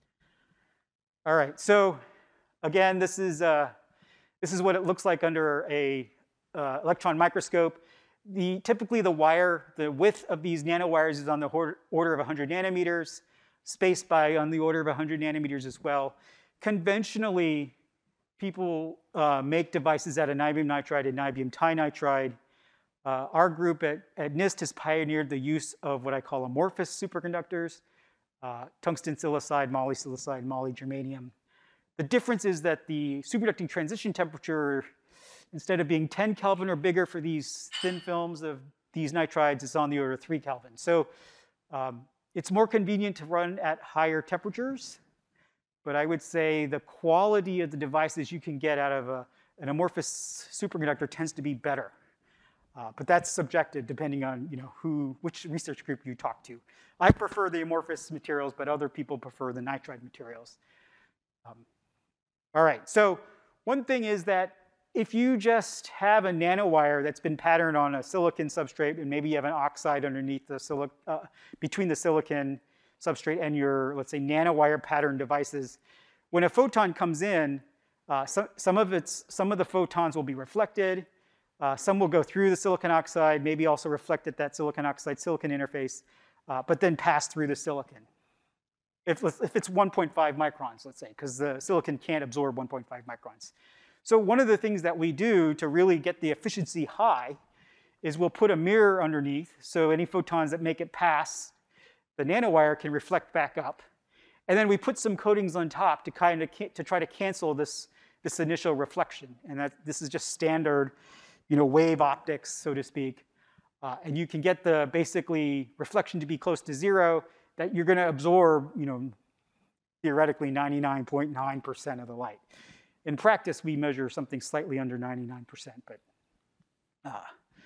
All right, so again, this is, uh, this is what it looks like under a uh, electron microscope. The, typically the wire, the width of these nanowires is on the order of one hundred nanometers, spaced by on the order of one hundred nanometers as well. Conventionally, people uh, make devices out of niobium nitride and niobium tinitride. Uh, our group at, at NIST has pioneered the use of what I call amorphous superconductors, uh, tungsten silicide, moly silicide, moly germanium. The difference is that the superconducting transition temperature, instead of being ten Kelvin or bigger for these thin films of these nitrides, is on the order of three Kelvin. So um, it's more convenient to run at higher temperatures, but I would say the quality of the devices you can get out of a, an amorphous superconductor tends to be better. Uh, but that's subjective depending on you know, who, which research group you talk to. I prefer the amorphous materials, but other people prefer the nitride materials. Um, all right, so one thing is that if you just have a nanowire that's been patterned on a silicon substrate, and maybe you have an oxide underneath the silic uh, between the silicon substrate and your, let's say, nanowire pattern devices, when a photon comes in, uh, some, some, of its, some of the photons will be reflected. Uh, some will go through the silicon oxide, maybe also reflect at that silicon oxide silicon interface, uh, but then pass through the silicon. If, if it's one point five microns, let's say, because the silicon can't absorb one point five microns. So one of the things that we do to really get the efficiency high is we'll put a mirror underneath, so any photons that make it pass the nanowire can reflect back up. And then we put some coatings on top to kind of to try to cancel this, this initial reflection. And that, this is just standard you know, wave optics, so to speak. Uh, and you can get the basically reflection to be close to zero, that you're going to absorb you know, theoretically ninety-nine point nine percent of the light. In practice, we measure something slightly under ninety-nine percent. But, uh,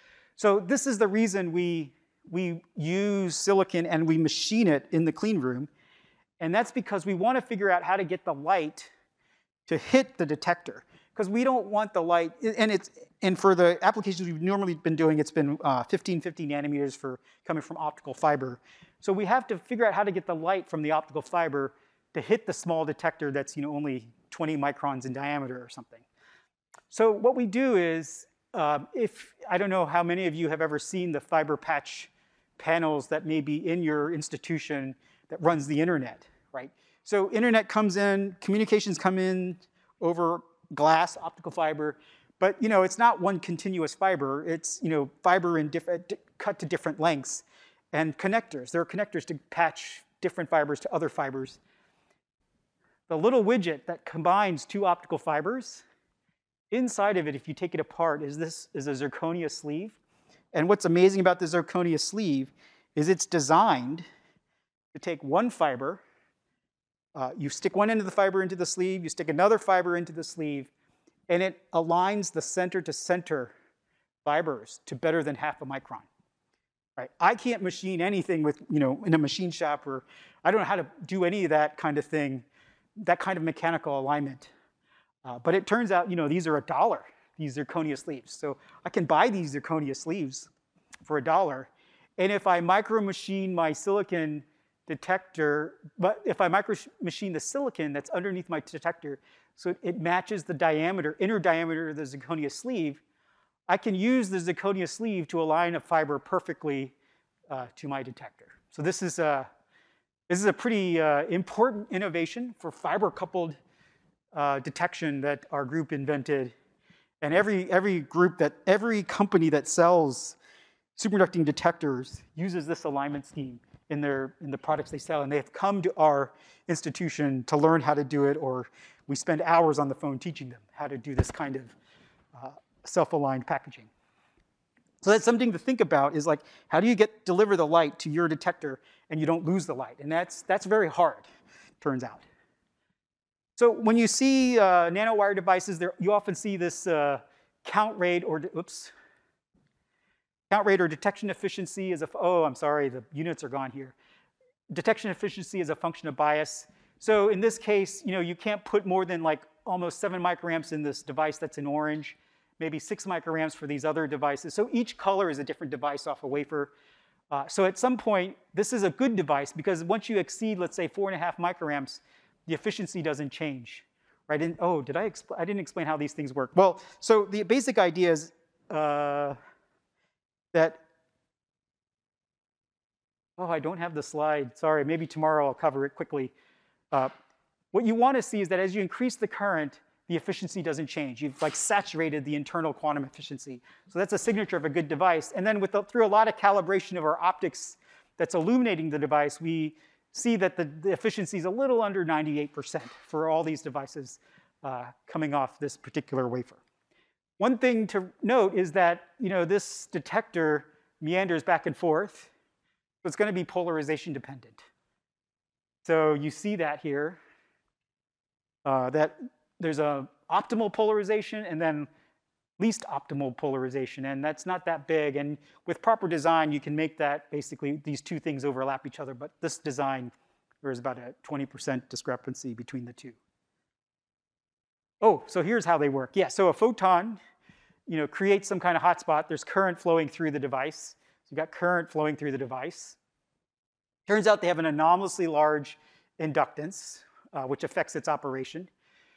so this is the reason we, we use silicon and we machine it in the clean room. And that's because we want to figure out how to get the light to hit the detector. Because we don't want the light, and, it's, and for the applications we've normally been doing, it's been uh, fifteen fifty nanometers for coming from optical fiber. So we have to figure out how to get the light from the optical fiber to hit the small detector that's you know, only twenty microns in diameter or something. So what we do is, uh, if, I don't know how many of you have ever seen the fiber patch panels that may be in your institution that runs the internet, right? So internet comes in, communications come in over glass, optical fiber, but you know, it's not one continuous fiber. It's you know, fiber in different, cut to different lengths, and connectors. There are connectors to patch different fibers to other fibers. The little widget that combines two optical fibers, inside of it, if you take it apart, is this is a zirconia sleeve. And what's amazing about the zirconia sleeve is it's designed to take one fiber, uh, you stick one end of the fiber into the sleeve, you stick another fiber into the sleeve, and it aligns the center to center fibers to better than half a micron. Right? I can't machine anything with, you know, in a machine shop, or I don't know how to do any of that kind of thing, that kind of mechanical alignment. Uh, but it turns out, you know, these are a dollar, these zirconia sleeves. So I can buy these zirconia sleeves for a dollar. And if I micro machine my silicon detector, but if I micro machine the silicon that's underneath my detector, so it matches the diameter, inner diameter of the zirconia sleeve, I can use the zirconia sleeve to align a fiber perfectly uh, to my detector. So this is a, this is a pretty uh, important innovation for fiber-coupled uh, detection that our group invented. And every, every group that, every company that sells superconducting detectors uses this alignment scheme in, their, in the products they sell. And they have come to our institution to learn how to do it, or we spend hours on the phone teaching them how to do this kind of uh, self-aligned packaging. So that's something to think about is like, how do you get deliver the light to your detector and you don't lose the light? And that's, that's very hard, turns out. So when you see uh, nanowire devices, there, you often see this uh, count rate or, oops, count rate or detection efficiency is a, oh, I'm sorry, the units are gone here. Detection efficiency is a function of bias. So in this case, you know, you can't put more than like almost seven microamps in this device that's in orange, maybe six microamps for these other devices. So each color is a different device off a wafer. Uh, so at some point, this is a good device because once you exceed, let's say, four and a half microamps, the efficiency doesn't change, right? And oh, did I expl- I didn't explain how these things work. Well, so the basic idea is uh, that, oh, I don't have the slide. Sorry, maybe tomorrow I'll cover it quickly. Uh, what you want to see is that as you increase the current, the efficiency doesn't change. You've like saturated the internal quantum efficiency. So that's a signature of a good device. And then with the, through a lot of calibration of our optics that's illuminating the device, we see that the, the efficiency is a little under ninety-eight percent for all these devices uh, coming off this particular wafer. One thing to note is that, you know, this detector meanders back and forth, so it's going to be polarization dependent. So you see that here, uh, that there's a optimal polarization and then least optimal polarization, and that's not that big. And with proper design, you can make that basically these two things overlap each other. But this design, there's about a twenty percent discrepancy between the two. Oh, so here's how they work. Yeah, so a photon, you know, creates some kind of hotspot. There's current flowing through the device. So you've got current flowing through the device. Turns out they have an anomalously large inductance, uh, which affects its operation.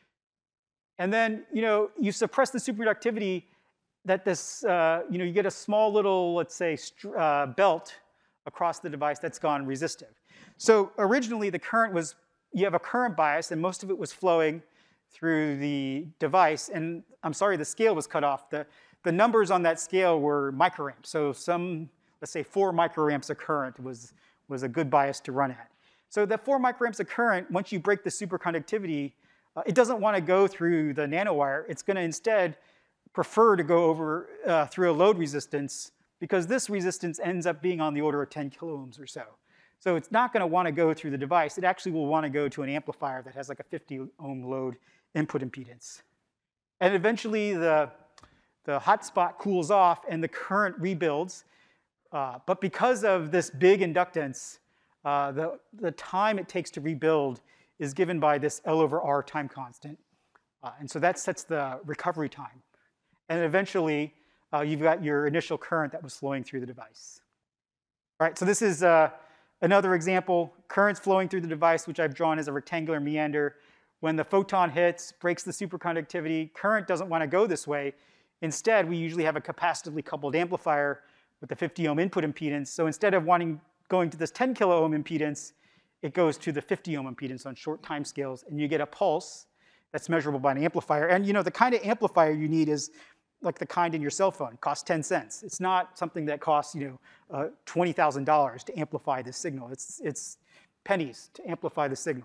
And then, you know, you suppress the superconductivity that this, uh, you know, you get a small little, let's say, uh, belt across the device that's gone resistive. So originally the current was, you have a current bias and most of it was flowing through the device. And I'm sorry, the scale was cut off. The, the numbers on that scale were microamps. So some, let's say four microamps of current was, was a good bias to run at. So the four microamps of current, once you break the superconductivity, Uh, it doesn't want to go through the nanowire. It's going to instead prefer to go over uh, through a load resistance because this resistance ends up being on the order of ten kilo ohms or so. So it's not going to want to go through the device. It actually will want to go to an amplifier that has like a fifty ohm load input impedance. And eventually the, the hotspot cools off and the current rebuilds. Uh, but because of this big inductance, uh, the, the time it takes to rebuild is given by this L over R time constant. Uh, and so that sets the recovery time. And eventually, uh, you've got your initial current that was flowing through the device. All right, so this is uh, another example. Current's flowing through the device, which I've drawn as a rectangular meander. When the photon hits, breaks the superconductivity, current doesn't want to go this way. Instead, we usually have a capacitively coupled amplifier with a fifty ohm input impedance. So instead of wanting going to this ten kilo ohm impedance, it goes to the fifty ohm impedance on short time scales, and you get a pulse that's measurable by an amplifier. And you know, the kind of amplifier you need is like the kind in your cell phone, costs ten cents. It's not something that costs, you know, uh, twenty thousand dollars to amplify this signal. It's, it's pennies to amplify the signal,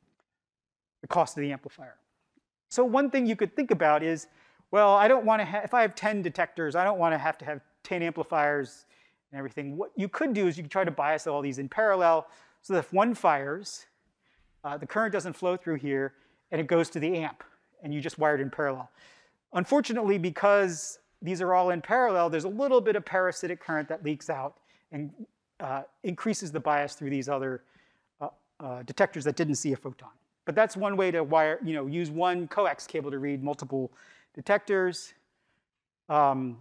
the cost of the amplifier. So one thing you could think about is, well, I don't want to have, if I have ten detectors, I don't want to have to have ten amplifiers and everything. What you could do is you could try to bias all these in parallel, so that if one fires, uh, the current doesn't flow through here, and it goes to the amp, and you just wire it in parallel. Unfortunately, because these are all in parallel, there's a little bit of parasitic current that leaks out and uh, increases the bias through these other uh, uh, detectors that didn't see a photon. But that's one way to wire, you know, use one coax cable to read multiple detectors. Um,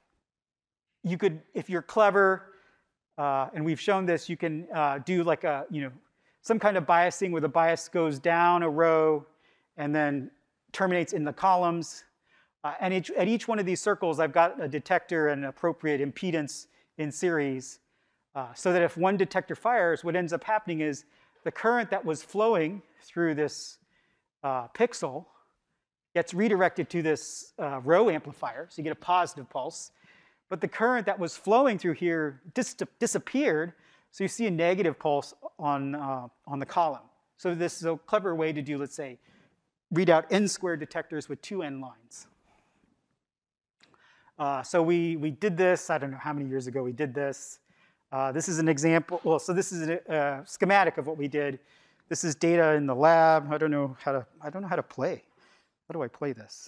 you could, if you're clever, Uh, and we've shown this, you can uh, do like a, you know, some kind of biasing where the bias goes down a row and then terminates in the columns. Uh, and each, at each one of these circles, I've got a detector and an appropriate impedance in series. Uh, so that if one detector fires, what ends up happening is the current that was flowing through this uh, pixel gets redirected to this uh, row amplifier. So you get a positive pulse. But the current that was flowing through here dis disappeared, so you see a negative pulse on, uh, on the column. So this is a clever way to do, let's say, read out n squared detectors with two n lines. Uh, so we, we did this, I don't know how many years ago we did this. Uh, this is an example, well, so this is a, a schematic of what we did. This is data in the lab. I don't know how to, I don't know how to play. How do I play this?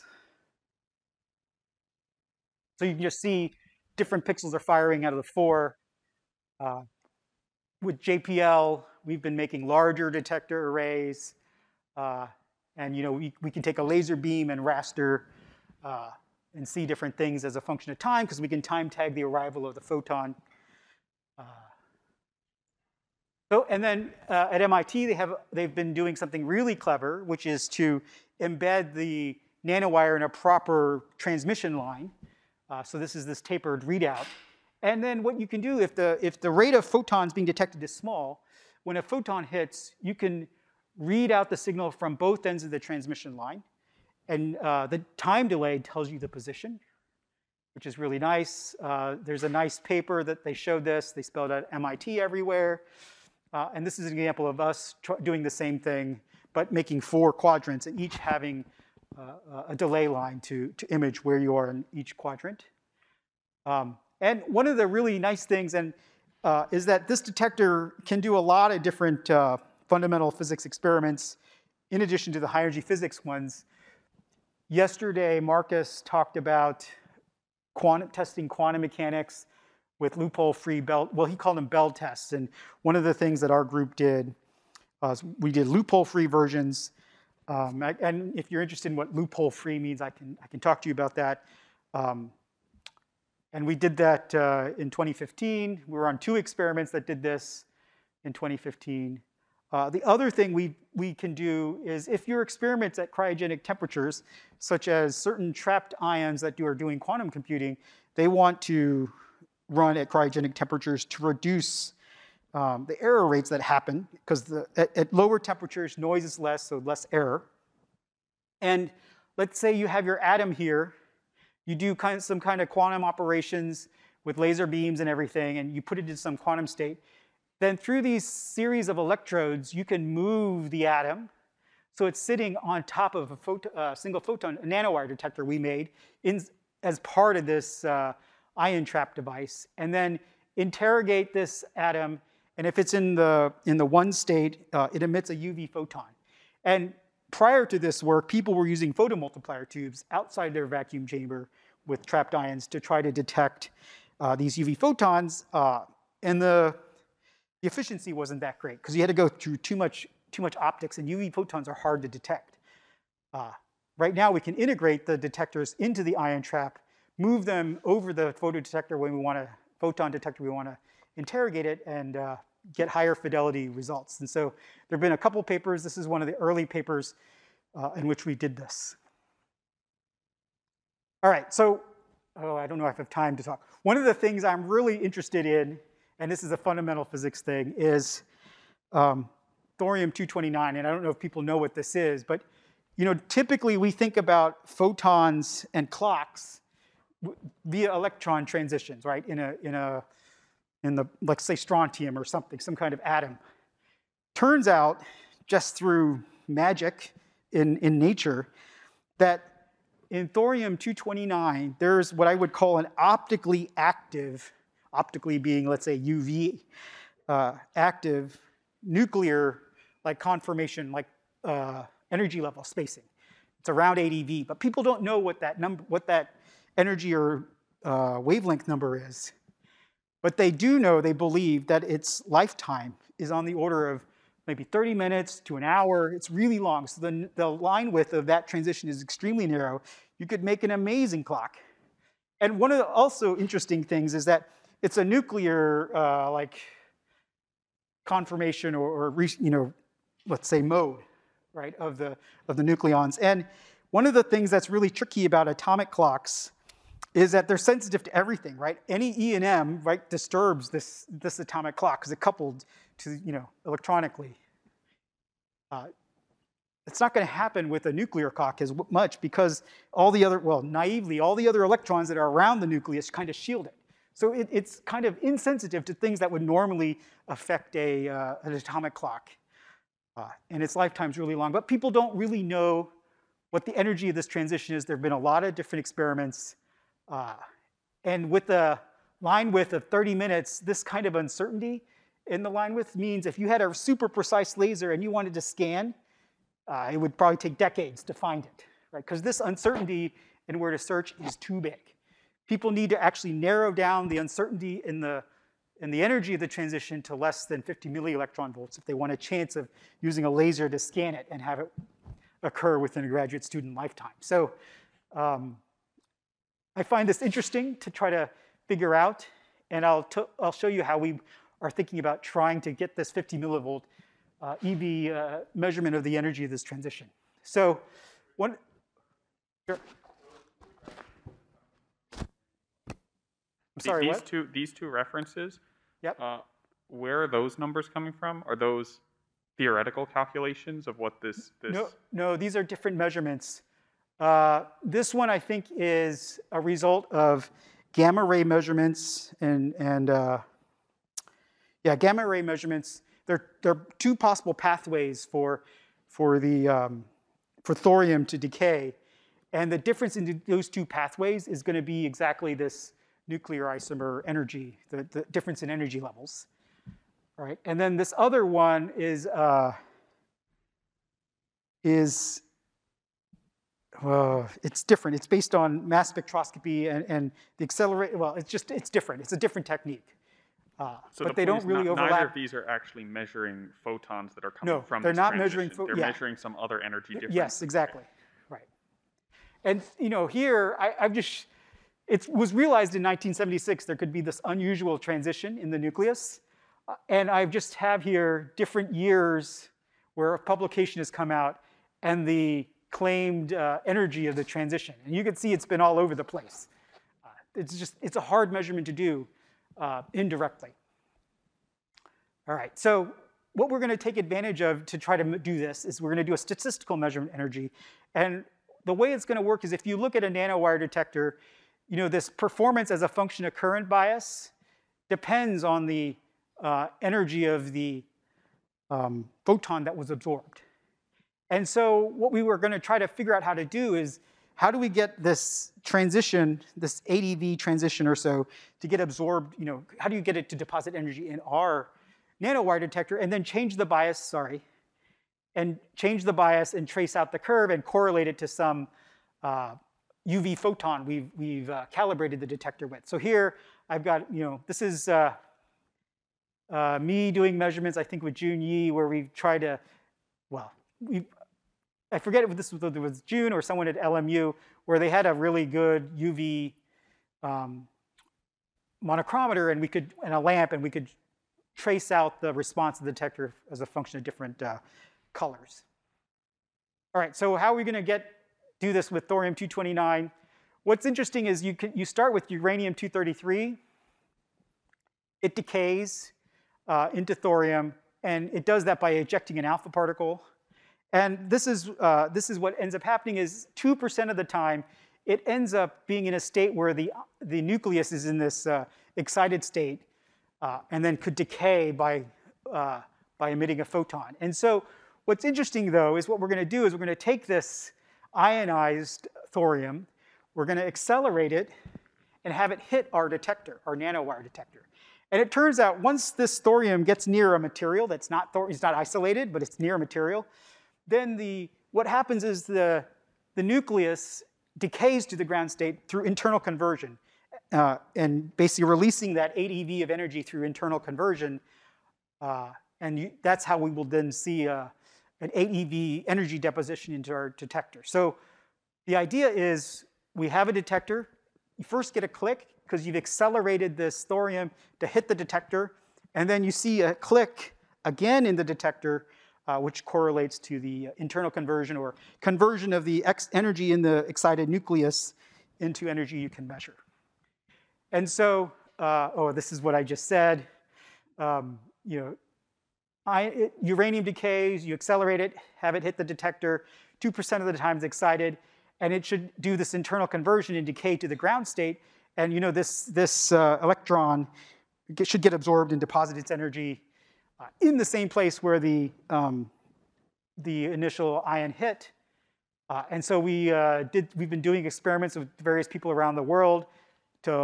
So you can just see different pixels are firing out of the four. Uh, with J P L, we've been making larger detector arrays. Uh, and you know, we, we can take a laser beam and raster uh, and see different things as a function of time, because we can time tag the arrival of the photon. Uh, so, and then uh, at M I T, they have, they've been doing something really clever, which is to embed the nanowire in a proper transmission line. Uh, so this is this tapered readout. And then what you can do, if the, if the rate of photons being detected is small, when a photon hits, you can read out the signal from both ends of the transmission line. And uh, the time delay tells you the position, which is really nice. Uh, there's a nice paper that they showed this. They spelled out M I T everywhere. Uh, and this is an example of us doing the same thing, but making four quadrants and each having uh, a delay line to, to image where you are in each quadrant. Um, and one of the really nice things and, uh, is that this detector can do a lot of different uh, fundamental physics experiments in addition to the high energy physics ones. Yesterday, Marcus talked about quantum, testing quantum mechanics with loophole-free Bell, well, he called them Bell tests. And one of the things that our group did was we did loophole-free versions. Um, and if you're interested in what loophole-free means, I can, I can talk to you about that. Um, and we did that uh, in twenty fifteen. We were on two experiments that did this in twenty fifteen. Uh, the other thing we, we can do is if your experiments at cryogenic temperatures, such as certain trapped ions that you are doing quantum computing, they want to run at cryogenic temperatures to reduce um, the error rates that happen, because at, at lower temperatures, noise is less, so less error. And let's say you have your atom here. You do kind of some kind of quantum operations with laser beams and everything, and you put it in some quantum state. Then through these series of electrodes, you can move the atom. So it's sitting on top of a photo, uh, single photon, a nanowire detector we made in, as part of this uh, ion trap device. And then interrogate this atom. And if it's in the, in the one state, uh, it emits a U V photon. And prior to this work, people were using photomultiplier tubes outside their vacuum chamber with trapped ions to try to detect uh, these U V photons. Uh, and the The efficiency wasn't that great because you had to go through too much, too much optics, and U V photons are hard to detect. Uh, right now, we can integrate the detectors into the ion trap, move them over the photodetector when we want to, photon detector we want to interrogate it, and uh, get higher fidelity results. And so there have been a couple papers. This is one of the early papers uh, in which we did this. All right, so, oh, I don't know if I have time to talk. One of the things I'm really interested in, and this is a fundamental physics thing, is um, thorium two twenty-nine. And I don't know if people know what this is, but you know, typically we think about photons and clocks via electron transitions, right? In a, in a, in the, let's say strontium or something, some kind of atom. Turns out, just through magic in, in nature, that in thorium two twenty-nine, there's what I would call an optically active, optically being, let's say, U V uh, active nuclear like conformation, like uh, energy level spacing. It's around eight eV, but people don't know what that number, what that energy or uh, wavelength number is. But they do know, they believe that its lifetime is on the order of maybe thirty minutes to an hour. It's really long. So the, the line width of that transition is extremely narrow. You could make an amazing clock. And one of the also interesting things is that it's a nuclear uh, like conformation or, or you know, let's say mode, right, of the of the nucleons. And one of the things that's really tricky about atomic clocks is that they're sensitive to everything, right? Any E and M, right, disturbs this this atomic clock because it's coupled to, you know, electronically. Uh, it's not going to happen with a nuclear clock as much because all the other, well, naively, all the other electrons that are around the nucleus kind of shield it. So it, it's kind of insensitive to things that would normally affect a, uh, an atomic clock. Uh, and its lifetime's really long. But people don't really know what the energy of this transition is. There have been a lot of different experiments. Uh, And with a line width of thirty minutes, this kind of uncertainty in the line width means if you had a super precise laser and you wanted to scan, uh, it would probably take decades to find it, right? Because this uncertainty in where to search is too big. People need to actually narrow down the uncertainty in the, in the energy of the transition to less than fifty millielectron volts if they want a chance of using a laser to scan it and have it occur within a graduate student lifetime. So um, I find this interesting to try to figure out, and I'll, t I'll show you how we are thinking about trying to get this fifty millivolt uh, E V uh, measurement of the energy of this transition. So one, sure. I'm sorry, these what? two these two references. Yep. Uh, where are those numbers coming from? Are those theoretical calculations of what this this? No, no, these are different measurements. Uh, this one I think is a result of gamma ray measurements and and uh, yeah, gamma ray measurements. There there are two possible pathways for for the um, for thorium to decay, and the difference in those two pathways is going to be exactly this nuclear isomer energy, the, the difference in energy levels. All right, and then this other one is uh, is uh, it's different. It's based on mass spectroscopy and, and the accelerate. Well, it's just it's different. It's a different technique, uh, So but the they point don't is really not- overlap. Neither of these are actually measuring photons that are coming No, from they're this not measuring transition. pho- They're yeah. measuring some other energy difference. Yes, exactly, right. And you know, here I, I've just it was realized in nineteen seventy-six there could be this unusual transition in the nucleus, uh, and I just have here different years where a publication has come out and the claimed uh, energy of the transition, and you can see it's been all over the place. Uh, it's just it's a hard measurement to do uh, indirectly. All right, so what we're going to take advantage of to try to do this is we're going to do a statistical measurement energy. And the way it's going to work is if you look at a nanowire detector, you know, this performance as a function of current bias depends on the uh, energy of the um, photon that was absorbed. And so what we were going to try to figure out how to do is how do we get this transition, this A D V transition or so, to get absorbed, you know, how do you get it to deposit energy in our nanowire detector and then change the bias, sorry, and change the bias and trace out the curve and correlate it to some uh, U V photon we've, we've uh, calibrated the detector with. So here I've got, you know, this is uh, uh, me doing measurements, I think with Jun Yi, where we try to, well, we I forget if this was, it was June or someone at L M U, where they had a really good U V um, monochromator and we could, and a lamp, and we could trace out the response of the detector as a function of different uh, colors. All right, so how are we going to get do this with thorium two twenty-nine? What's interesting is you can, you start with uranium two thirty-three. It decays uh, into thorium, and it does that by ejecting an alpha particle. And this is uh, this is what ends up happening is two percent of the time it ends up being in a state where the the nucleus is in this uh, excited state. Uh, and then could decay by, uh, by emitting a photon. And so what's interesting, though, is what we're going to do is we're going to take this ionized thorium, we're going to accelerate it, and have it hit our detector, our nanowire detector. And it turns out once this thorium gets near a material that's not, thor it's not isolated, but it's near a material, then the, what happens is the, the nucleus decays to the ground state through internal conversion. Uh, and basically releasing that A D V of energy through internal conversion. Uh, and you, that's how we will then see uh, an A D V energy deposition into our detector. So the idea is we have a detector. You first get a click because you've accelerated this thorium to hit the detector. And then you see a click again in the detector, uh, which correlates to the internal conversion or conversion of the X energy in the excited nucleus into energy you can measure. And so, uh, oh, this is what I just said. Um, you know, I, it, uranium decays, you accelerate it, have it hit the detector, two percent of the time it's excited, and it should do this internal conversion and decay to the ground state. And you know, this, this uh, electron get, should get absorbed and deposit its energy uh, in the same place where the, um, the initial ion hit. Uh, and so we, uh, did, we've been doing experiments with various people around the world to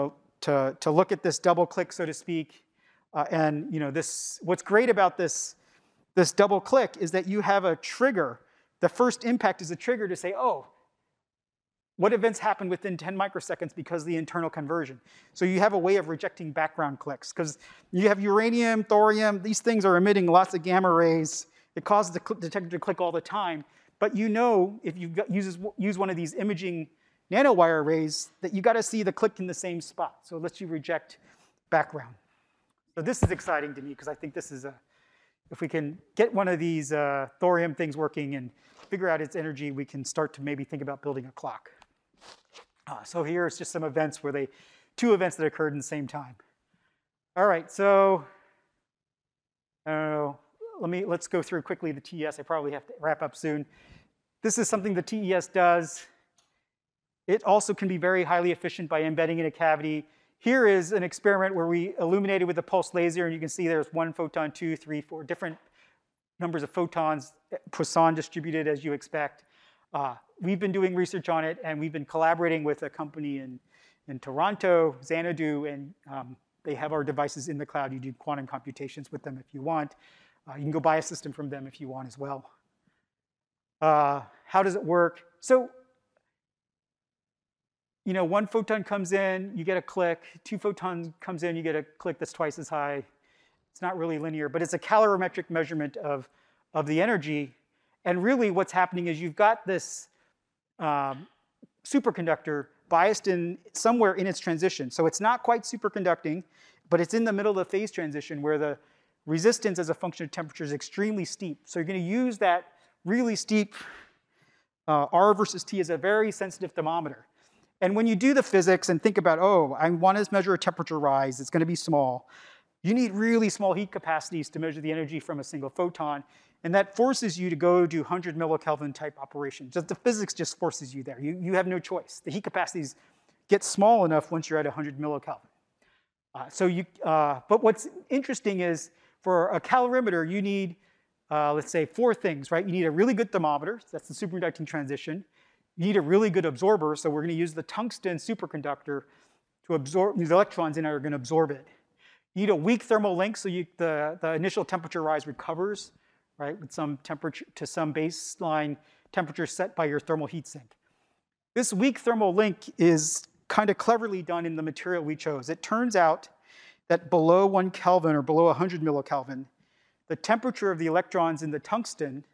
to, to look at this double click, so to speak. Uh, and you know, this, what's great about this, this double click is that you have a trigger. The first impact is a trigger to say, oh, what events happen within ten microseconds because of the internal conversion? So you have a way of rejecting background clicks, because you have uranium, thorium, these things are emitting lots of gamma rays. It causes the detector to click all the time. But you know, if you use, use one of these imaging nanowire arrays, that you got to see the click in the same spot. So it lets you reject background. So this is exciting to me, because I think this is a, if we can get one of these uh, thorium things working and figure out its energy, we can start to maybe think about building a clock. Uh, so here's just some events where they, two events that occurred in the same time. All right, so I don't know. Let me, let's go through quickly the T E S. I probably have to wrap up soon. This is something the T E S does. It also can be very highly efficient by embedding in a cavity. Here is an experiment where we illuminated with a pulse laser, and you can see there's one photon, two, three, four, different numbers of photons, Poisson distributed as you expect. Uh, we've been doing research on it, and we've been collaborating with a company in, in Toronto, Xanadu, and um, they have our devices in the cloud. You do quantum computations with them if you want. Uh, you can go buy a system from them if you want as well. Uh, how does it work? So, you know, one photon comes in, you get a click. Two photons comes in, you get a click that's twice as high. It's not really linear, but it's a calorimetric measurement of, of the energy. And really what's happening is you've got this um, superconductor biased in somewhere in its transition. So it's not quite superconducting, but it's in the middle of the phase transition where the resistance as a function of temperature is extremely steep. So you're going to use that really steep uh, R versus T as a very sensitive thermometer. And when you do the physics and think about, oh, I want to measure a temperature rise, it's going to be small, you need really small heat capacities to measure the energy from a single photon. And that forces you to go do one hundred millikelvin type operations. Just the physics just forces you there. You, you have no choice. The heat capacities get small enough once you're at one hundred millikelvin. Uh, so you, uh, but what's interesting is for a calorimeter, you need, uh, let's say, four things, right? You need a really good thermometer. That's the superconducting transition. You need a really good absorber. So we're going to use the tungsten superconductor to absorb, these electrons in it are going to absorb it. You need a weak thermal link so you, the, the initial temperature rise recovers, right, with some temperature to some baseline temperature set by your thermal heat sink. This weak thermal link is kind of cleverly done in the material we chose. It turns out that below one Kelvin or below one hundred millikelvin, the temperature of the electrons in the tungsten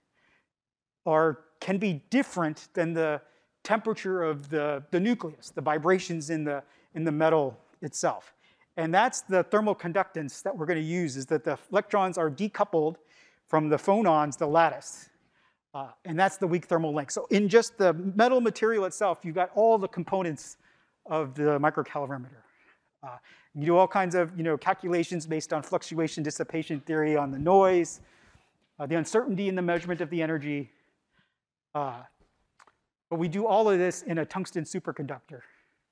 are, can be different than the temperature of the, the nucleus, the vibrations in the, in the metal itself. And that's the thermal conductance that we're going to use, is that the electrons are decoupled from the phonons, the lattice. Uh, and that's the weak thermal link. So in just the metal material itself, you've got all the components of the microcalorimeter. Uh, you do all kinds of you know, calculations based on fluctuation dissipation theory on the noise, uh, the uncertainty in the measurement of the energy. Uh, but we do all of this in a tungsten superconductor.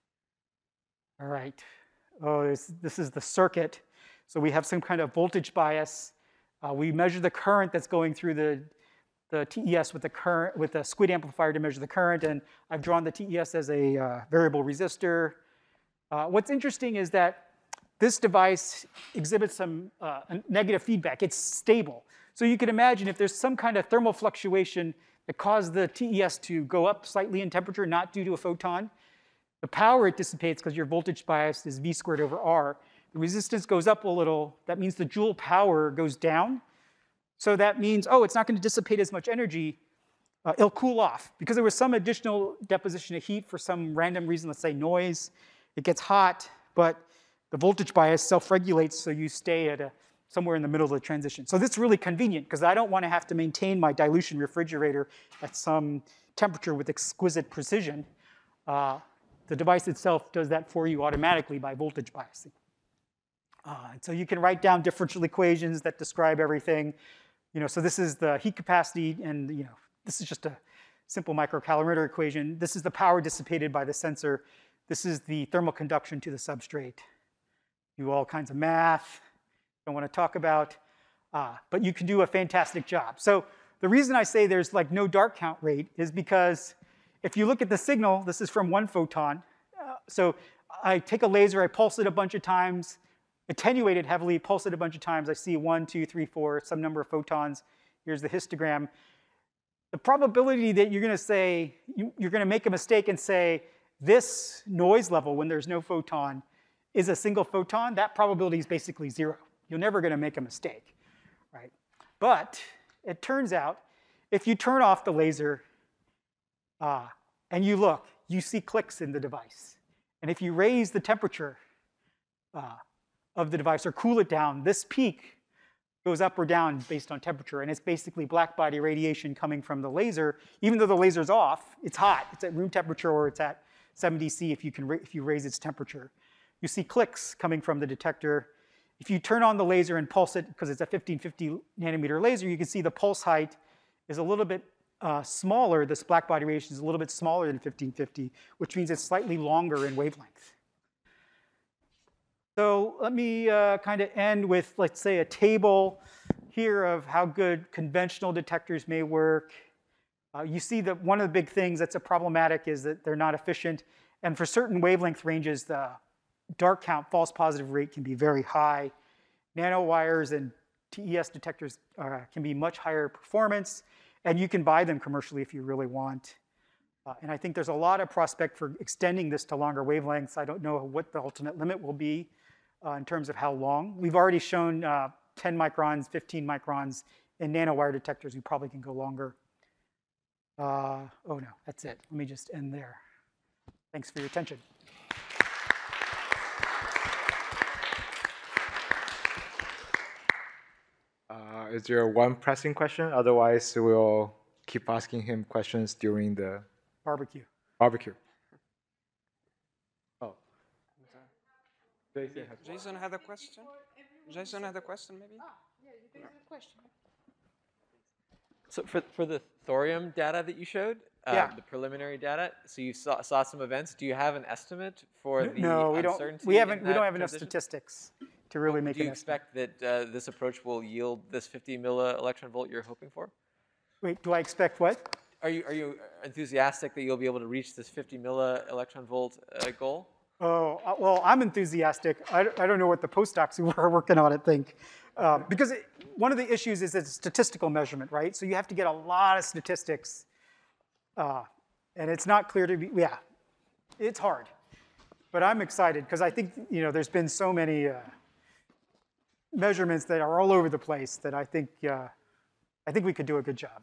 All right. Oh, this, this is the circuit. So we have some kind of voltage bias. Uh, we measure the current that's going through the, the T E S with the current with the squid amplifier to measure the current, and I've drawn the T E S as a uh, variable resistor. Uh, what's interesting is that this device exhibits some uh, negative feedback. It's stable. So you can imagine if there's some kind of thermal fluctuation that caused the T E S to go up slightly in temperature, not due to a photon, the power it dissipates, because your voltage bias is V squared over R, the resistance goes up a little. That means the joule power goes down. So that means, oh, it's not going to dissipate as much energy. Uh, it'll cool off. Because there was some additional deposition of heat for some random reason, let's say noise. It gets hot, but the voltage bias self-regulates, so you stay at a, somewhere in the middle of the transition. So this is really convenient, because I don't want to have to maintain my dilution refrigerator at some temperature with exquisite precision. Uh, the device itself does that for you automatically by voltage biasing. Uh, and so you can write down differential equations that describe everything. You know, so this is the heat capacity, and you know, this is just a simple microcalorimeter equation. This is the power dissipated by the sensor. This is the thermal conduction to the substrate. Do all kinds of math. Don't want to talk about, uh, but you can do a fantastic job. So the reason I say there's like no dark count rate is because if you look at the signal, this is from one photon. Uh, so I take a laser, I pulse it a bunch of times, attenuate it heavily, pulse it a bunch of times. I see one, two, three, four, some number of photons. Here's the histogram. The probability that you're going to say, you, you're going to make a mistake and say, this noise level when there's no photon is a single photon, that probability is basically zero. You're never going to make a mistake, right? But it turns out, if you turn off the laser uh, and you look, you see clicks in the device. And if you raise the temperature uh, of the device or cool it down, this peak goes up or down based on temperature. And it's basically black body radiation coming from the laser. Even though the laser's off, it's hot. It's at room temperature or it's at seventy C if you, can if you raise its temperature. You see clicks coming from the detector. If you turn on the laser and pulse it, because it's a fifteen fifty nanometer laser, you can see the pulse height is a little bit uh, smaller. This black body radiation is a little bit smaller than fifteen fifty, which means it's slightly longer in wavelength. So let me uh, kind of end with, let's say, a table here of how good conventional detectors may work. Uh, you see that one of the big things that's a problematic is that they're not efficient. And for certain wavelength ranges, the dark count false positive rate can be very high. Nanowires and T E S detectors uh, can be much higher performance, and you can buy them commercially if you really want. Uh, and I think there's a lot of prospect for extending this to longer wavelengths. I don't know what the ultimate limit will be uh, in terms of how long. We've already shown uh, ten microns, fifteen microns in nanowire detectors. We probably can go longer. Uh, oh no, that's it. Let me just end there. Thanks for your attention. Uh, is there one pressing question? Otherwise, we'll keep asking him questions during the Barbecue. barbecue. Oh. Jason had a question? Jason had a question, maybe? So for, for the thorium data that you showed, uh, Yeah. the preliminary data, so you saw, saw some events. Do you have an estimate for the No, we don't. uncertainty We haven't. in We don't that have enough transition? statistics to really make Do you an estimate. expect that uh, this approach will yield this fifty milli electron volt you're hoping for? Wait, do I expect what? Are you are you enthusiastic that you'll be able to reach this fifty milli electron volt uh, goal? Oh, uh, well, I'm enthusiastic. I, don't- I don't know what the postdocs who are working on it think. Um, because it, one of the issues is it's a statistical measurement, right? So you have to get a lot of statistics. Uh, and it's not clear to be, yeah, it's hard. But I'm excited because I think, you know, there's been so many uh, measurements that are all over the place that I think, uh, I think we could do a good job.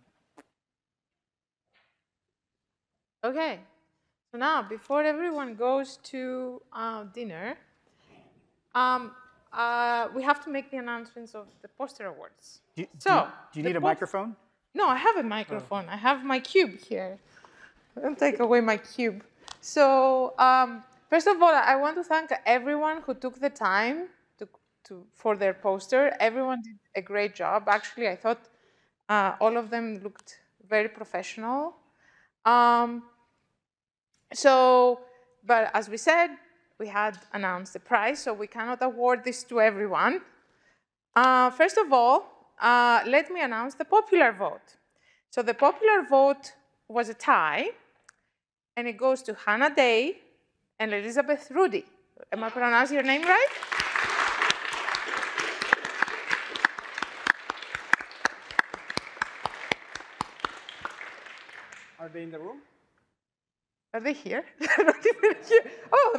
Okay, so now before everyone goes to uh, dinner, um, uh, we have to make the announcements of the poster awards. Do, you- So, do, you- do you the need a post- microphone? No, I have a microphone. I have my cube here. Don't take away my cube. So um, first of all, I want to thank everyone who took the time to, to, for their poster. Everyone did a great job. Actually, I thought uh, all of them looked very professional. Um, so, but as we said, we had announced the prize, so we cannot award this to everyone. Uh, first of all, uh, let me announce the popular vote. So the popular vote was a tie, and it goes to Hannah Day and Elizabeth Rudy. Am I pronouncing your name right? Are they in the room? Are they here? They're not even here. Oh,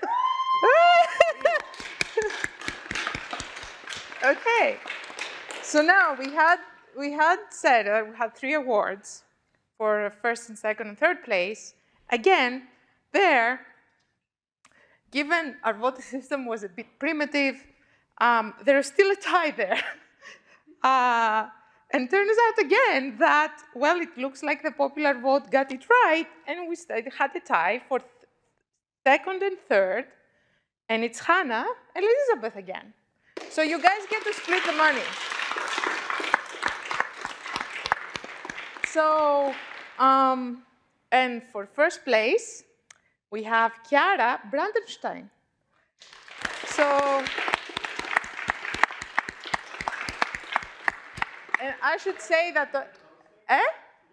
there. Okay. So now we had we had said uh, we had three awards for first and second and third place. Again, there, given our voting system was a bit primitive, um, there is still a tie there. uh, and turns out again that, well, it looks like the popular vote got it right, and we st- had a tie for th- second and third, and it's Hannah and Elizabeth again. So you guys get to split the money. So, um, and for first place, we have Chiara Brandenstein. So, and I should say that the, eh?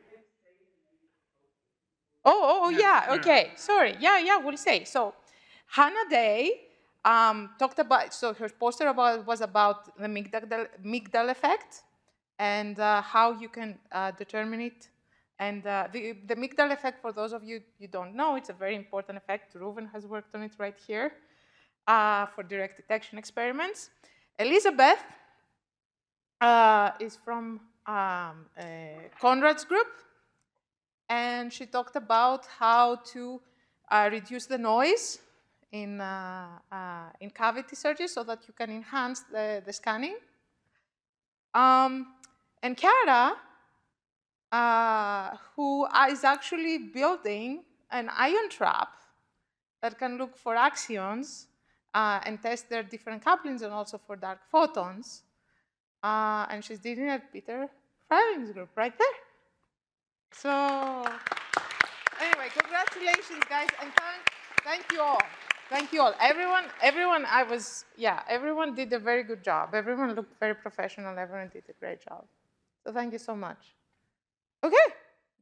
Oh, oh, oh, yeah, okay, sorry, yeah, yeah, we'll say. So, Hannah Day um, talked about, so her poster about was about the Migdal, Migdal effect and uh, how you can uh, determine it. And uh, the, the Migdal effect, for those of you you don't know, it's a very important effect. Reuven has worked on it right here uh, for direct detection experiments. Elizabeth uh, is from um, uh, Conrad's group, and she talked about how to uh, reduce the noise in, uh, uh, in cavity searches so that you can enhance the, the scanning. Um, and Chiara, uh, who is actually building an ion trap that can look for axions uh, and test their different couplings and also for dark photons. Uh, and she's doing it at Peter Freiling's group right there. So anyway, congratulations, guys, and thank, thank you all. Thank you all. Everyone, everyone, I was, yeah, everyone did a very good job. Everyone looked very professional. Everyone did a great job. So thank you so much. Okay.